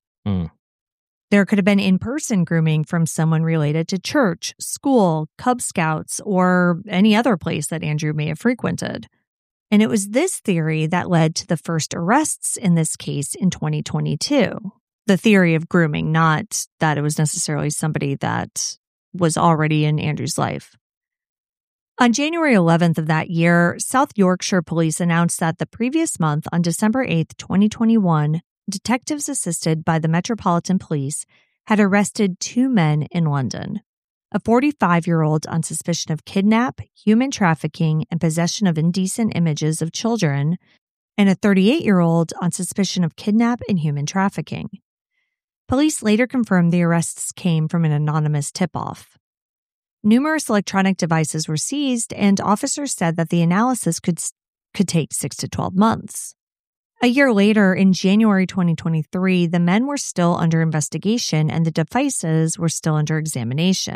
There could have been in-person grooming from someone related to church, school, Cub Scouts, or any other place that Andrew may have frequented. And it was this theory that led to the first arrests in this case in 2022. The theory of grooming, not that it was necessarily somebody that was already in Andrew's life. On January 11th of that year, South Yorkshire Police announced that the previous month, on December 8th, 2021, detectives assisted by the Metropolitan Police had arrested 2 men in London. A 45-year-old on suspicion of kidnap, human trafficking, and possession of indecent images of children, and a 38-year-old on suspicion of kidnap and human trafficking. Police later confirmed the arrests came from an anonymous tip-off. Numerous electronic devices were seized, and officers said that the analysis could take 6 to 12 months. A year later, in January 2023, the men were still under investigation and the devices were still under examination.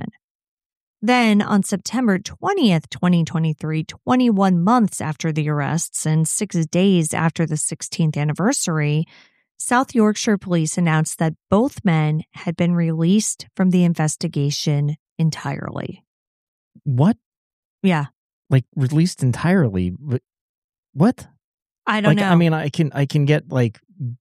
Then, on September 20th, 2023, 21 months after the arrests and 6 days after the 16th anniversary, South Yorkshire Police announced that both men had been released from the investigation entirely. What? Yeah. Like released entirely? What? I don't know. I mean, I can get like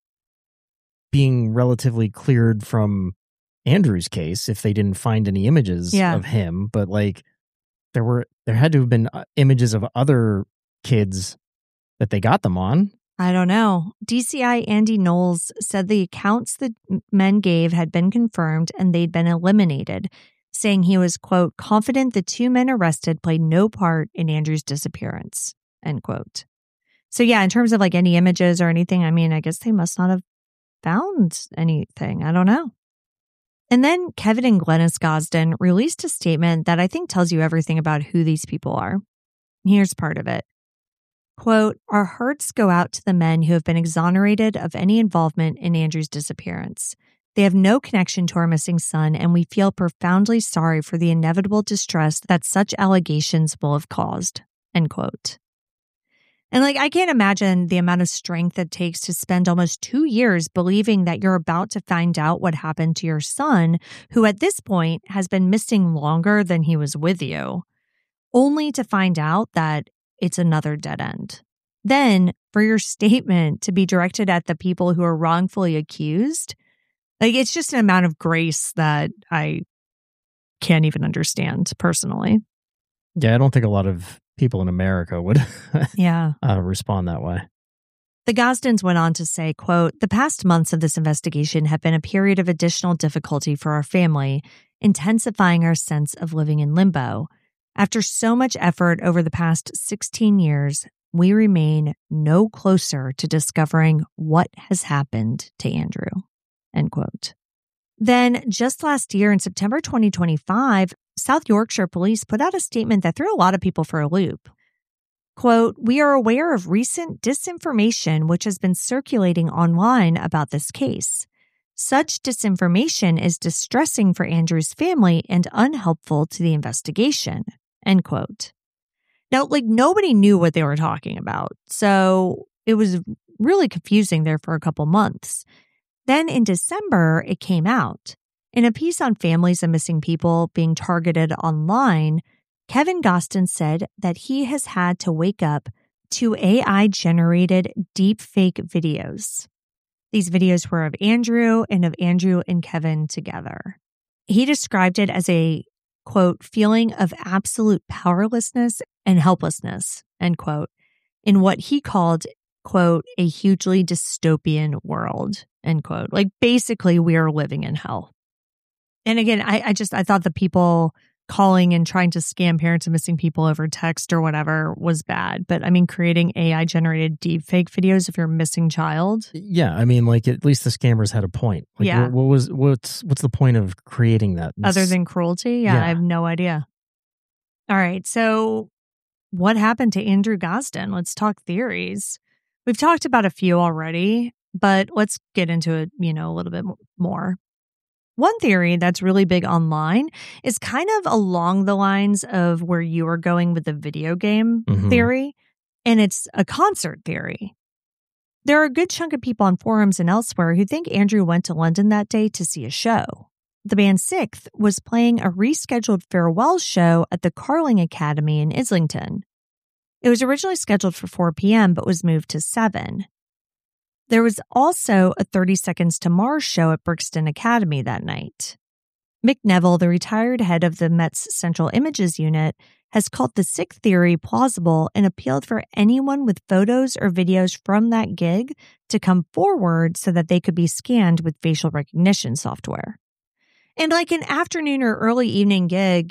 being relatively cleared from Andrew's case if they didn't find any images of him, but like there had to have been images of other kids that they got them on. I don't know. DCI Andy Knowles said the accounts the men gave had been confirmed and they'd been eliminated, saying he was, quote, confident the 2 men arrested played no part in Andrew's disappearance, end quote. So yeah, in terms of like any images or anything, I mean, I guess they must not have found anything. I don't know. And then Kevin and Glennis Gosden released a statement that I think tells you everything about who these people are. Here's part of it. Quote, our hearts go out to the men who have been exonerated of any involvement in Andrew's disappearance. They have no connection to our missing son, and we feel profoundly sorry for the inevitable distress that such allegations will have caused, end quote. And like, I can't imagine the amount of strength it takes to spend almost 2 years believing that you're about to find out what happened to your son, who at this point has been missing longer than he was with you, only to find out that it's another dead end. Then for your statement to be directed at the people who are wrongfully accused, like it's just an amount of grace that I can't even understand personally. Yeah, I don't think a lot of people in America would respond that way. The Gosdens went on to say, quote, the past months of this investigation have been a period of additional difficulty for our family, intensifying our sense of living in limbo. After so much effort over the past 16 years, we remain no closer to discovering what has happened to Andrew, end quote. Then just last year in September 2025, South Yorkshire Police put out a statement that threw a lot of people for a loop. Quote, we are aware of recent disinformation which has been circulating online about this case. Such disinformation is distressing for Andrew's family and unhelpful to the investigation, end quote. Now, like nobody knew what they were talking about, so it was really confusing there for a couple months. Then in December, it came out. In a piece on families of missing people being targeted online, Kevin Gosden said that he has had to wake up to AI-generated deepfake videos. These videos were of Andrew and Kevin together. He described it as a, quote, feeling of absolute powerlessness and helplessness, end quote, in what he called, quote, a hugely dystopian world, end quote. Like basically we are living in hell. And again, I thought the people calling and trying to scam parents of missing people over text or whatever was bad. But I mean, creating AI-generated deepfake videos of your missing child. Yeah, I mean, like at least the scammers had a point. Like, yeah. What's the point of creating that? Other than cruelty? Yeah, I have no idea. All right, so what happened to Andrew Gosden? Let's talk theories. We've talked about a few already, but let's get into it, a little bit more. One theory that's really big online is kind of along the lines of where you were going with the video game theory, and it's a concert theory. There are a good chunk of people on forums and elsewhere who think Andrew went to London that day to see a show. The band Sixth was playing a rescheduled farewell show at the Carling Academy in Islington. It was originally scheduled for 4 p.m., but was moved to 7. There was also a 30 Seconds to Mars show at Brixton Academy that night. Mick Neville, the retired head of the Met's Central Images Unit, has called the Sixth theory plausible and appealed for anyone with photos or videos from that gig to come forward so that they could be scanned with facial recognition software. And like an afternoon or early evening gig,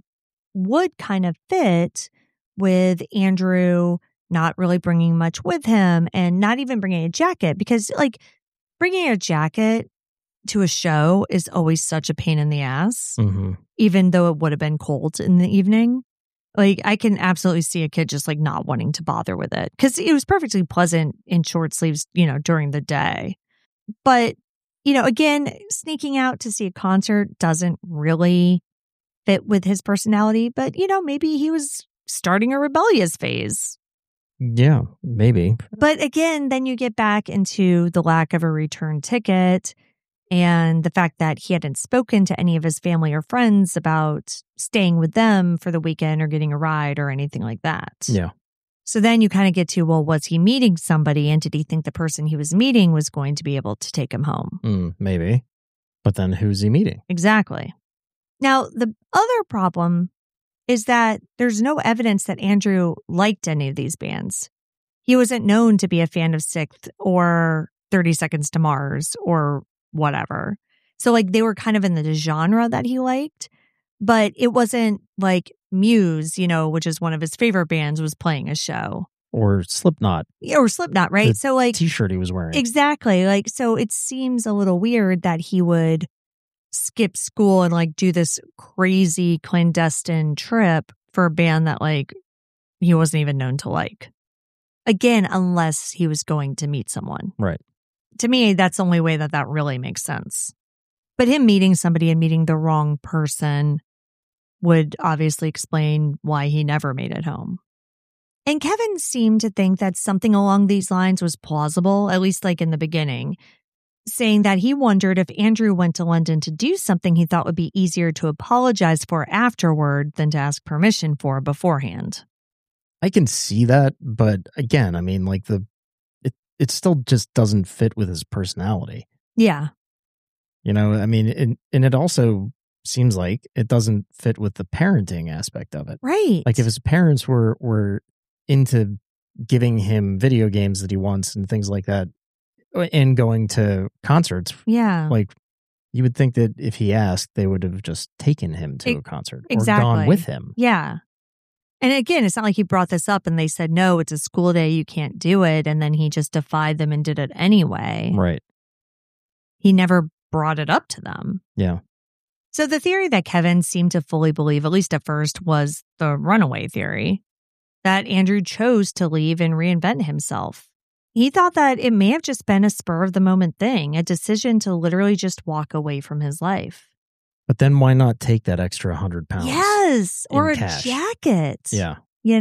would kind of fit with Andrew not really bringing much with him and not even bringing a jacket, because like bringing a jacket to a show is always such a pain in the ass, even though it would have been cold in the evening. Like I can absolutely see a kid just like not wanting to bother with it because it was perfectly pleasant in short sleeves, during the day. But, again, sneaking out to see a concert doesn't really fit with his personality, but, maybe he was starting a rebellious phase. Yeah, maybe. But again, then you get back into the lack of a return ticket and the fact that he hadn't spoken to any of his family or friends about staying with them for the weekend or getting a ride or anything like that. Yeah. So then you kind of get to, well, was he meeting somebody and did he think the person he was meeting was going to be able to take him home? Maybe. But then who's he meeting? Exactly. Now, the other problem is that there's no evidence that Andrew liked any of these bands. He wasn't known to be a fan of Sixth or 30 Seconds to Mars or whatever. So like they were kind of in the genre that he liked, but it wasn't like Muse, which is one of his favorite bands, was playing a show. Or Slipknot. Or Slipknot, right? The so like T-shirt he was wearing. Exactly. Like, so it seems a little weird that he would skip school and like do this crazy clandestine trip for a band that like he wasn't even known to like. Again, unless he was going to meet someone. Right. To me, that's the only way that really makes sense. But him meeting somebody and meeting the wrong person would obviously explain why he never made it home. And Kevin seemed to think that something along these lines was plausible, at least like in the beginning, saying that he wondered if Andrew went to London to do something he thought would be easier to apologize for afterward than to ask permission for beforehand. I can see that, but again, I mean, like it still just doesn't fit with his personality. Yeah. I mean, and it also seems like it doesn't fit with the parenting aspect of it. Right. Like if his parents were into giving him video games that he wants and things like that and going to concerts. Yeah. Like you would think that if he asked, they would have just taken him to a concert or gone with him. Yeah. And again, it's not like he brought this up and they said, no, it's a school day, you can't do it. And then he just defied them and did it anyway. Right. He never brought it up to them. Yeah. So the theory that Kevin seemed to fully believe, at least at first, was the runaway theory, that Andrew chose to leave and reinvent himself. He thought that it may have just been a spur of the moment thing, a decision to literally just walk away from his life. But then why not take that extra 100 pounds? Yes, or a cash? jacket. Yeah.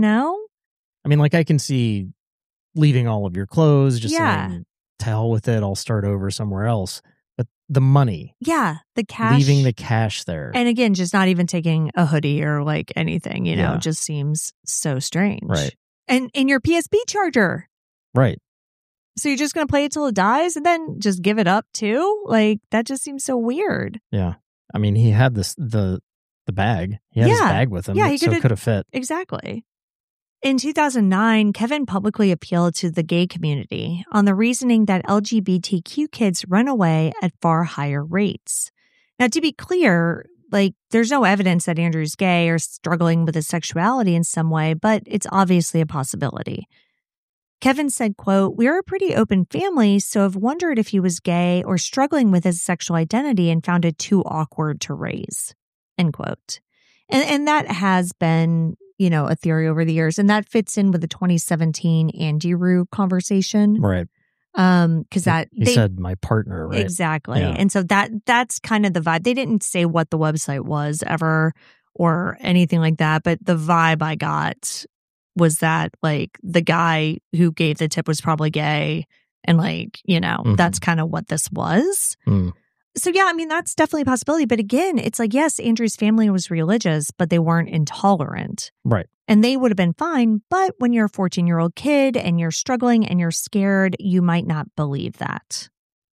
I mean, like I can see leaving all of your clothes, just saying, to hell with it, I'll start over somewhere else. But the money. Yeah, the cash. Leaving the cash there. And again, just not even taking a hoodie or like anything, just seems so strange. Right. And your PSP charger. Right. So you're just going to play it till it dies and then just give it up too? Like, that just seems so weird. Yeah. I mean, he had the bag. He had his bag with him. Yeah, so it could have fit. Exactly. In 2009, Kevin publicly appealed to the gay community on the reasoning that LGBTQ kids run away at far higher rates. Now, to be clear, like, there's no evidence that Andrew's gay or struggling with his sexuality in some way, but it's obviously a possibility. Kevin said, quote, "We're a pretty open family, so I've wondered if he was gay or struggling with his sexual identity and found it too awkward to raise," end quote. And that has been, a theory over the years. And that fits in with the 2017 Andy Rue conversation. Right. Because he said my partner, right? Exactly. Yeah. And so that's kind of the vibe. They didn't say what the website was ever or anything like that, but the vibe I got was that like the guy who gave the tip was probably gay and like, that's kind of what this was. Mm. So yeah, I mean, that's definitely a possibility. But again, it's like, yes, Andrew's family was religious, but they weren't intolerant. Right. And they would have been fine. But when you're a 14-year-old kid and you're struggling and you're scared, you might not believe that.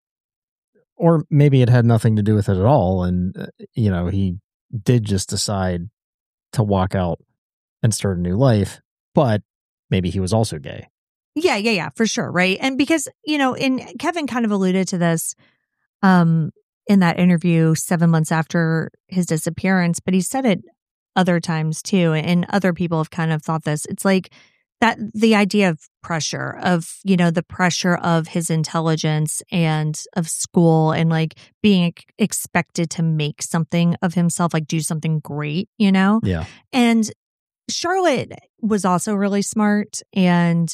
Or maybe it had nothing to do with it at all. And, he did just decide to walk out and start a new life. But maybe he was also gay. Yeah, for sure. Right. And because, and Kevin kind of alluded to this in that interview 7 months after his disappearance, but he said it other times too. And other people have kind of thought this. It's like that the idea of pressure, of, the pressure of his intelligence and of school and like being expected to make something of himself, like do something great, Yeah. And Charlotte was also really smart and,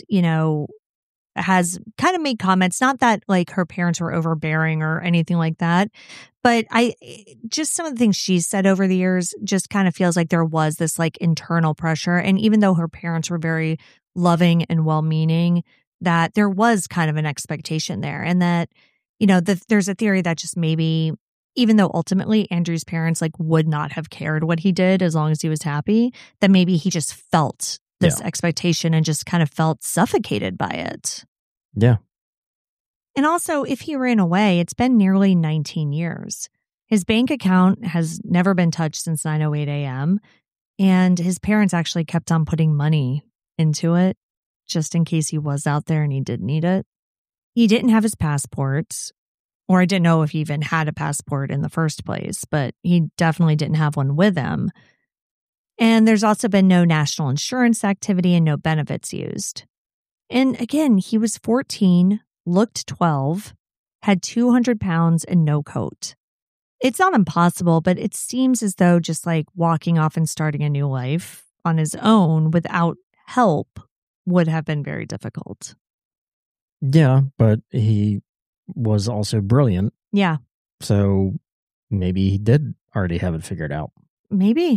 has kind of made comments, not that like her parents were overbearing or anything like that, but just some of the things she's said over the years just kind of feels like there was this like internal pressure. And even though her parents were very loving and well-meaning, that there was kind of an expectation there. And that, there's a theory that just maybe, even though ultimately Andrew's parents like would not have cared what he did as long as he was happy, that maybe he just felt this expectation and just kind of felt suffocated by it. Yeah. And also, if he ran away, it's been nearly 19 years. His bank account has never been touched since 9:08 a.m. And his parents actually kept on putting money into it just in case he was out there and he did need it. He didn't have his passport, or I didn't know if he even had a passport in the first place, but he definitely didn't have one with him. And there's also been no national insurance activity and no benefits used. And again, he was 14, looked 12, had 200 pounds and no coat. It's not impossible, but it seems as though just like walking off and starting a new life on his own without help would have been very difficult. Yeah, but he was also brilliant. Yeah, So maybe he did already have it figured out. maybe.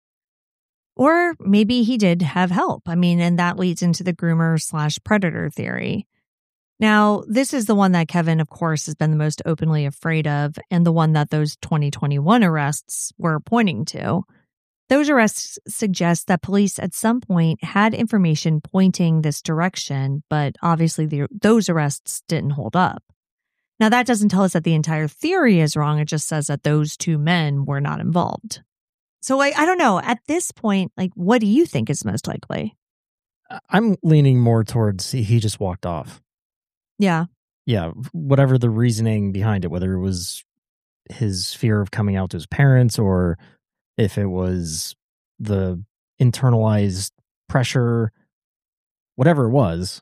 Or maybe he did have help. I mean, and that leads into the groomer/predator theory. Now, this is the one that Kevin, of course, has been the most openly afraid of, and the one that those 2021 arrests were pointing to. Those arrests suggest that police at some point had information pointing this direction, but obviously those arrests didn't hold up. Now, that doesn't tell us that the entire theory is wrong. It just says that those two men were not involved. So, I don't know. At this point, what do you think is most likely? I'm leaning more towards he just walked off. Yeah. Yeah, whatever the reasoning behind it, whether it was his fear of coming out to his parents or if it was the internalized pressure, whatever it was,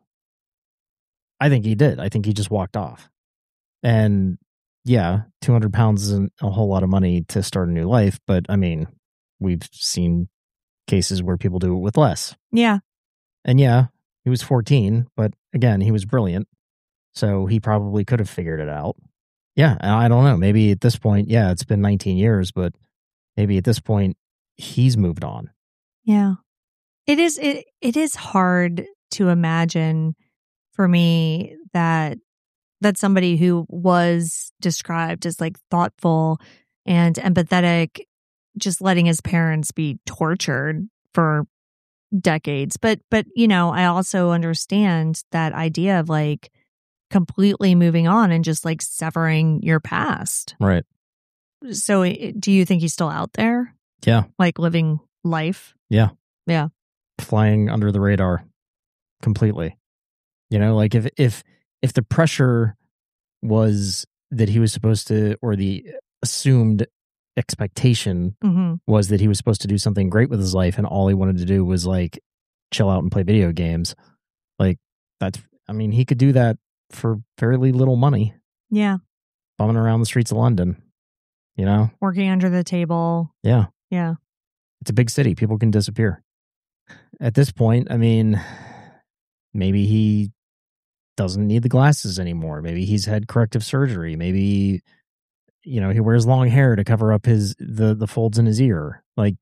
I think he did. I think he just walked off. And yeah, 200 pounds isn't a whole lot of money to start a new life, but I mean, we've seen cases where people do it with less. Yeah. And yeah, he was 14, but again, he was brilliant. So he probably could have figured it out. Yeah, I don't know. Maybe at this point, yeah, it's been 19 years, but maybe at this point, he's moved on. Yeah. It is hard to imagine for me that somebody who was described as thoughtful and empathetic, just letting his parents be tortured for decades. But I also understand that idea of completely moving on and just severing your past. Right. So do you think he's still out there? Yeah. Living life? Yeah. Yeah. Flying under the radar completely. If the pressure was that he was supposed to, or the assumed expectation was that he was supposed to do something great with his life and all he wanted to do was chill out and play video games. He could do that for fairly little money. Yeah. Bumming around the streets of London, Working under the table. Yeah. Yeah. It's a big city. People can disappear. At this point, maybe he doesn't need the glasses anymore. Maybe he's had corrective surgery. Maybe, he wears long hair to cover up the folds in his ear.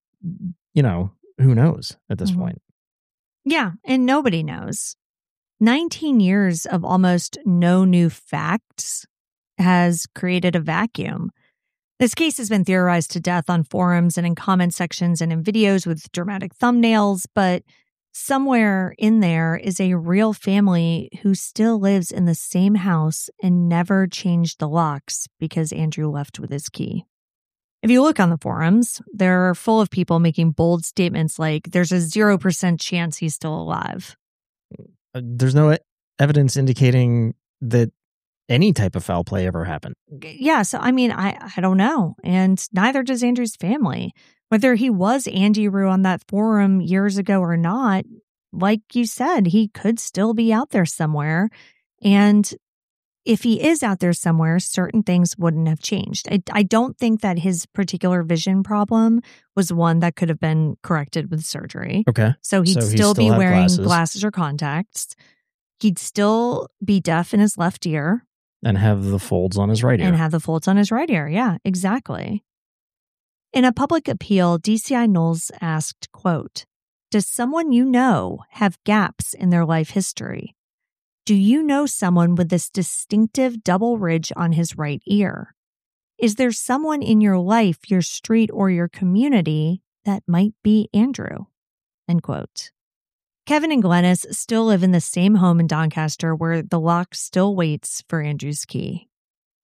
Who knows at this point? Yeah. And nobody knows. 19 years of almost no new facts has created a vacuum. This case has been theorized to death on forums and in comment sections and in videos with dramatic thumbnails, but somewhere in there is a real family who still lives in the same house and never changed the locks because Andrew left with his key. If you look on the forums, they're full of people making bold statements like there's a 0% chance he's still alive. There's no evidence indicating that any type of foul play ever happened. Yeah, so I don't know. And neither does Andrew's family. Whether he was Andy Rue on that forum years ago or not, like you said, he could still be out there somewhere. And if he is out there somewhere, certain things wouldn't have changed. I don't think that his particular vision problem was one that could have been corrected with surgery. Okay. So he'd still be wearing glasses or contacts. He'd still be deaf in his left ear. And have the folds on his right ear. Yeah, exactly. In a public appeal, DCI Knowles asked, quote, "Does someone you know have gaps in their life history? Do you know someone with this distinctive double ridge on his right ear? Is there someone in your life, your street, or your community that might be Andrew?" End quote. Kevin and Glennis still live in the same home in Doncaster where the lock still waits for Andrew's key.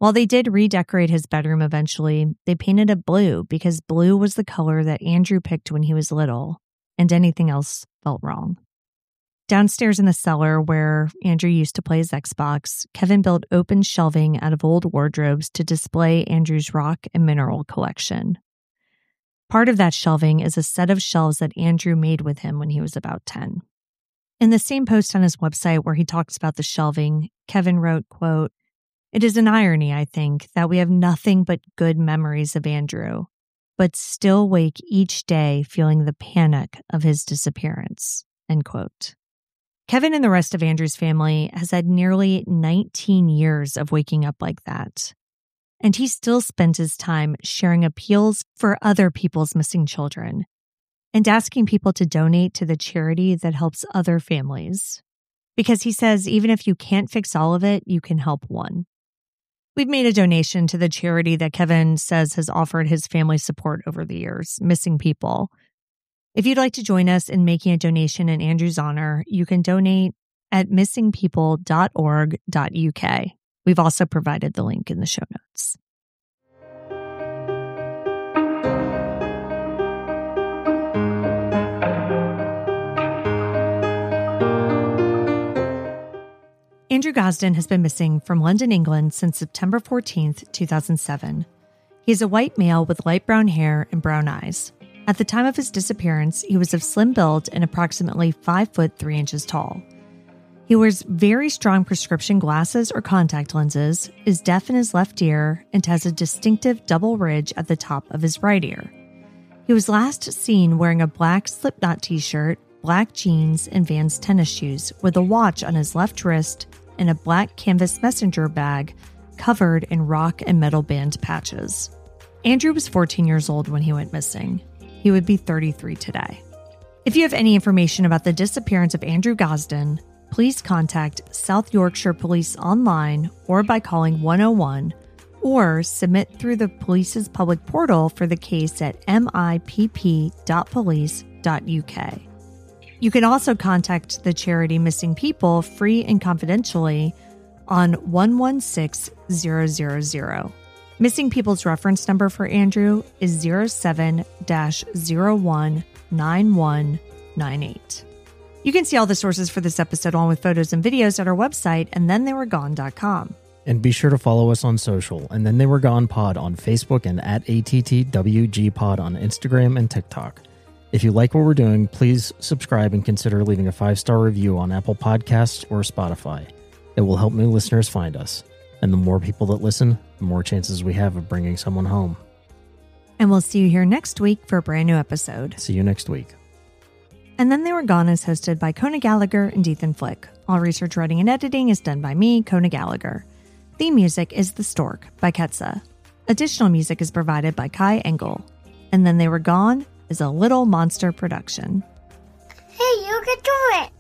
While they did redecorate his bedroom eventually, they painted it blue because blue was the color that Andrew picked when he was little, and anything else felt wrong. Downstairs in the cellar where Andrew used to play his Xbox, Kevin built open shelving out of old wardrobes to display Andrew's rock and mineral collection. Part of that shelving is a set of shelves that Andrew made with him when he was about 10. In the same post on his website where he talks about the shelving, Kevin wrote, quote, "It is an irony, I think, that we have nothing but good memories of Andrew, but still wake each day feeling the panic of his disappearance," end quote. Kevin and the rest of Andrew's family has had nearly 19 years of waking up like that. And he still spends his time sharing appeals for other people's missing children and asking people to donate to the charity that helps other families. Because he says even if you can't fix all of it, you can help one. We've made a donation to the charity that Kevin says has offered his family support over the years, Missing People. If you'd like to join us in making a donation in Andrew's honor, you can donate at missingpeople.org.uk. We've also provided the link in the show notes. Andrew Gosden has been missing from London, England since September 14th, 2007. He is a white male with light brown hair and brown eyes. At the time of his disappearance, he was of slim build and approximately 5 foot 3 inches tall. He wears very strong prescription glasses or contact lenses, is deaf in his left ear, and has a distinctive double ridge at the top of his right ear. He was last seen wearing a black Slipknot t-shirt, black jeans, and Vans tennis shoes, with a watch on his left wrist and a black canvas messenger bag covered in rock and metal band patches. Andrew was 14 years old when he went missing. He would be 33 today. If you have any information about the disappearance of Andrew Gosden, please contact South Yorkshire Police online or by calling 101, or submit through the police's public portal for the case at mipp.police.uk. You can also contact the charity Missing People free and confidentially on 116000. Missing People's reference number for Andrew is 07-019198. You can see all the sources for this episode along with photos and videos at our website, andthentheywere.gone.com. And be sure to follow us on social, and Then They Were Gone Pod on Facebook and at ATTWG Pod on Instagram and TikTok. If you like what we're doing, please subscribe and consider leaving a 5-star review on Apple Podcasts or Spotify. It will help new listeners find us. And the more people that listen, the more chances we have of bringing someone home. And we'll see you here next week for a brand new episode. See you next week. And Then They Were Gone is hosted by Kona Gallagher and Ethan Flick. All research, writing, and editing is done by me, Kona Gallagher. Theme music is The Stork by Ketsa. Additional music is provided by Kai Engel. And Then They Were Gone is a Little Monster production. Hey, you can do it!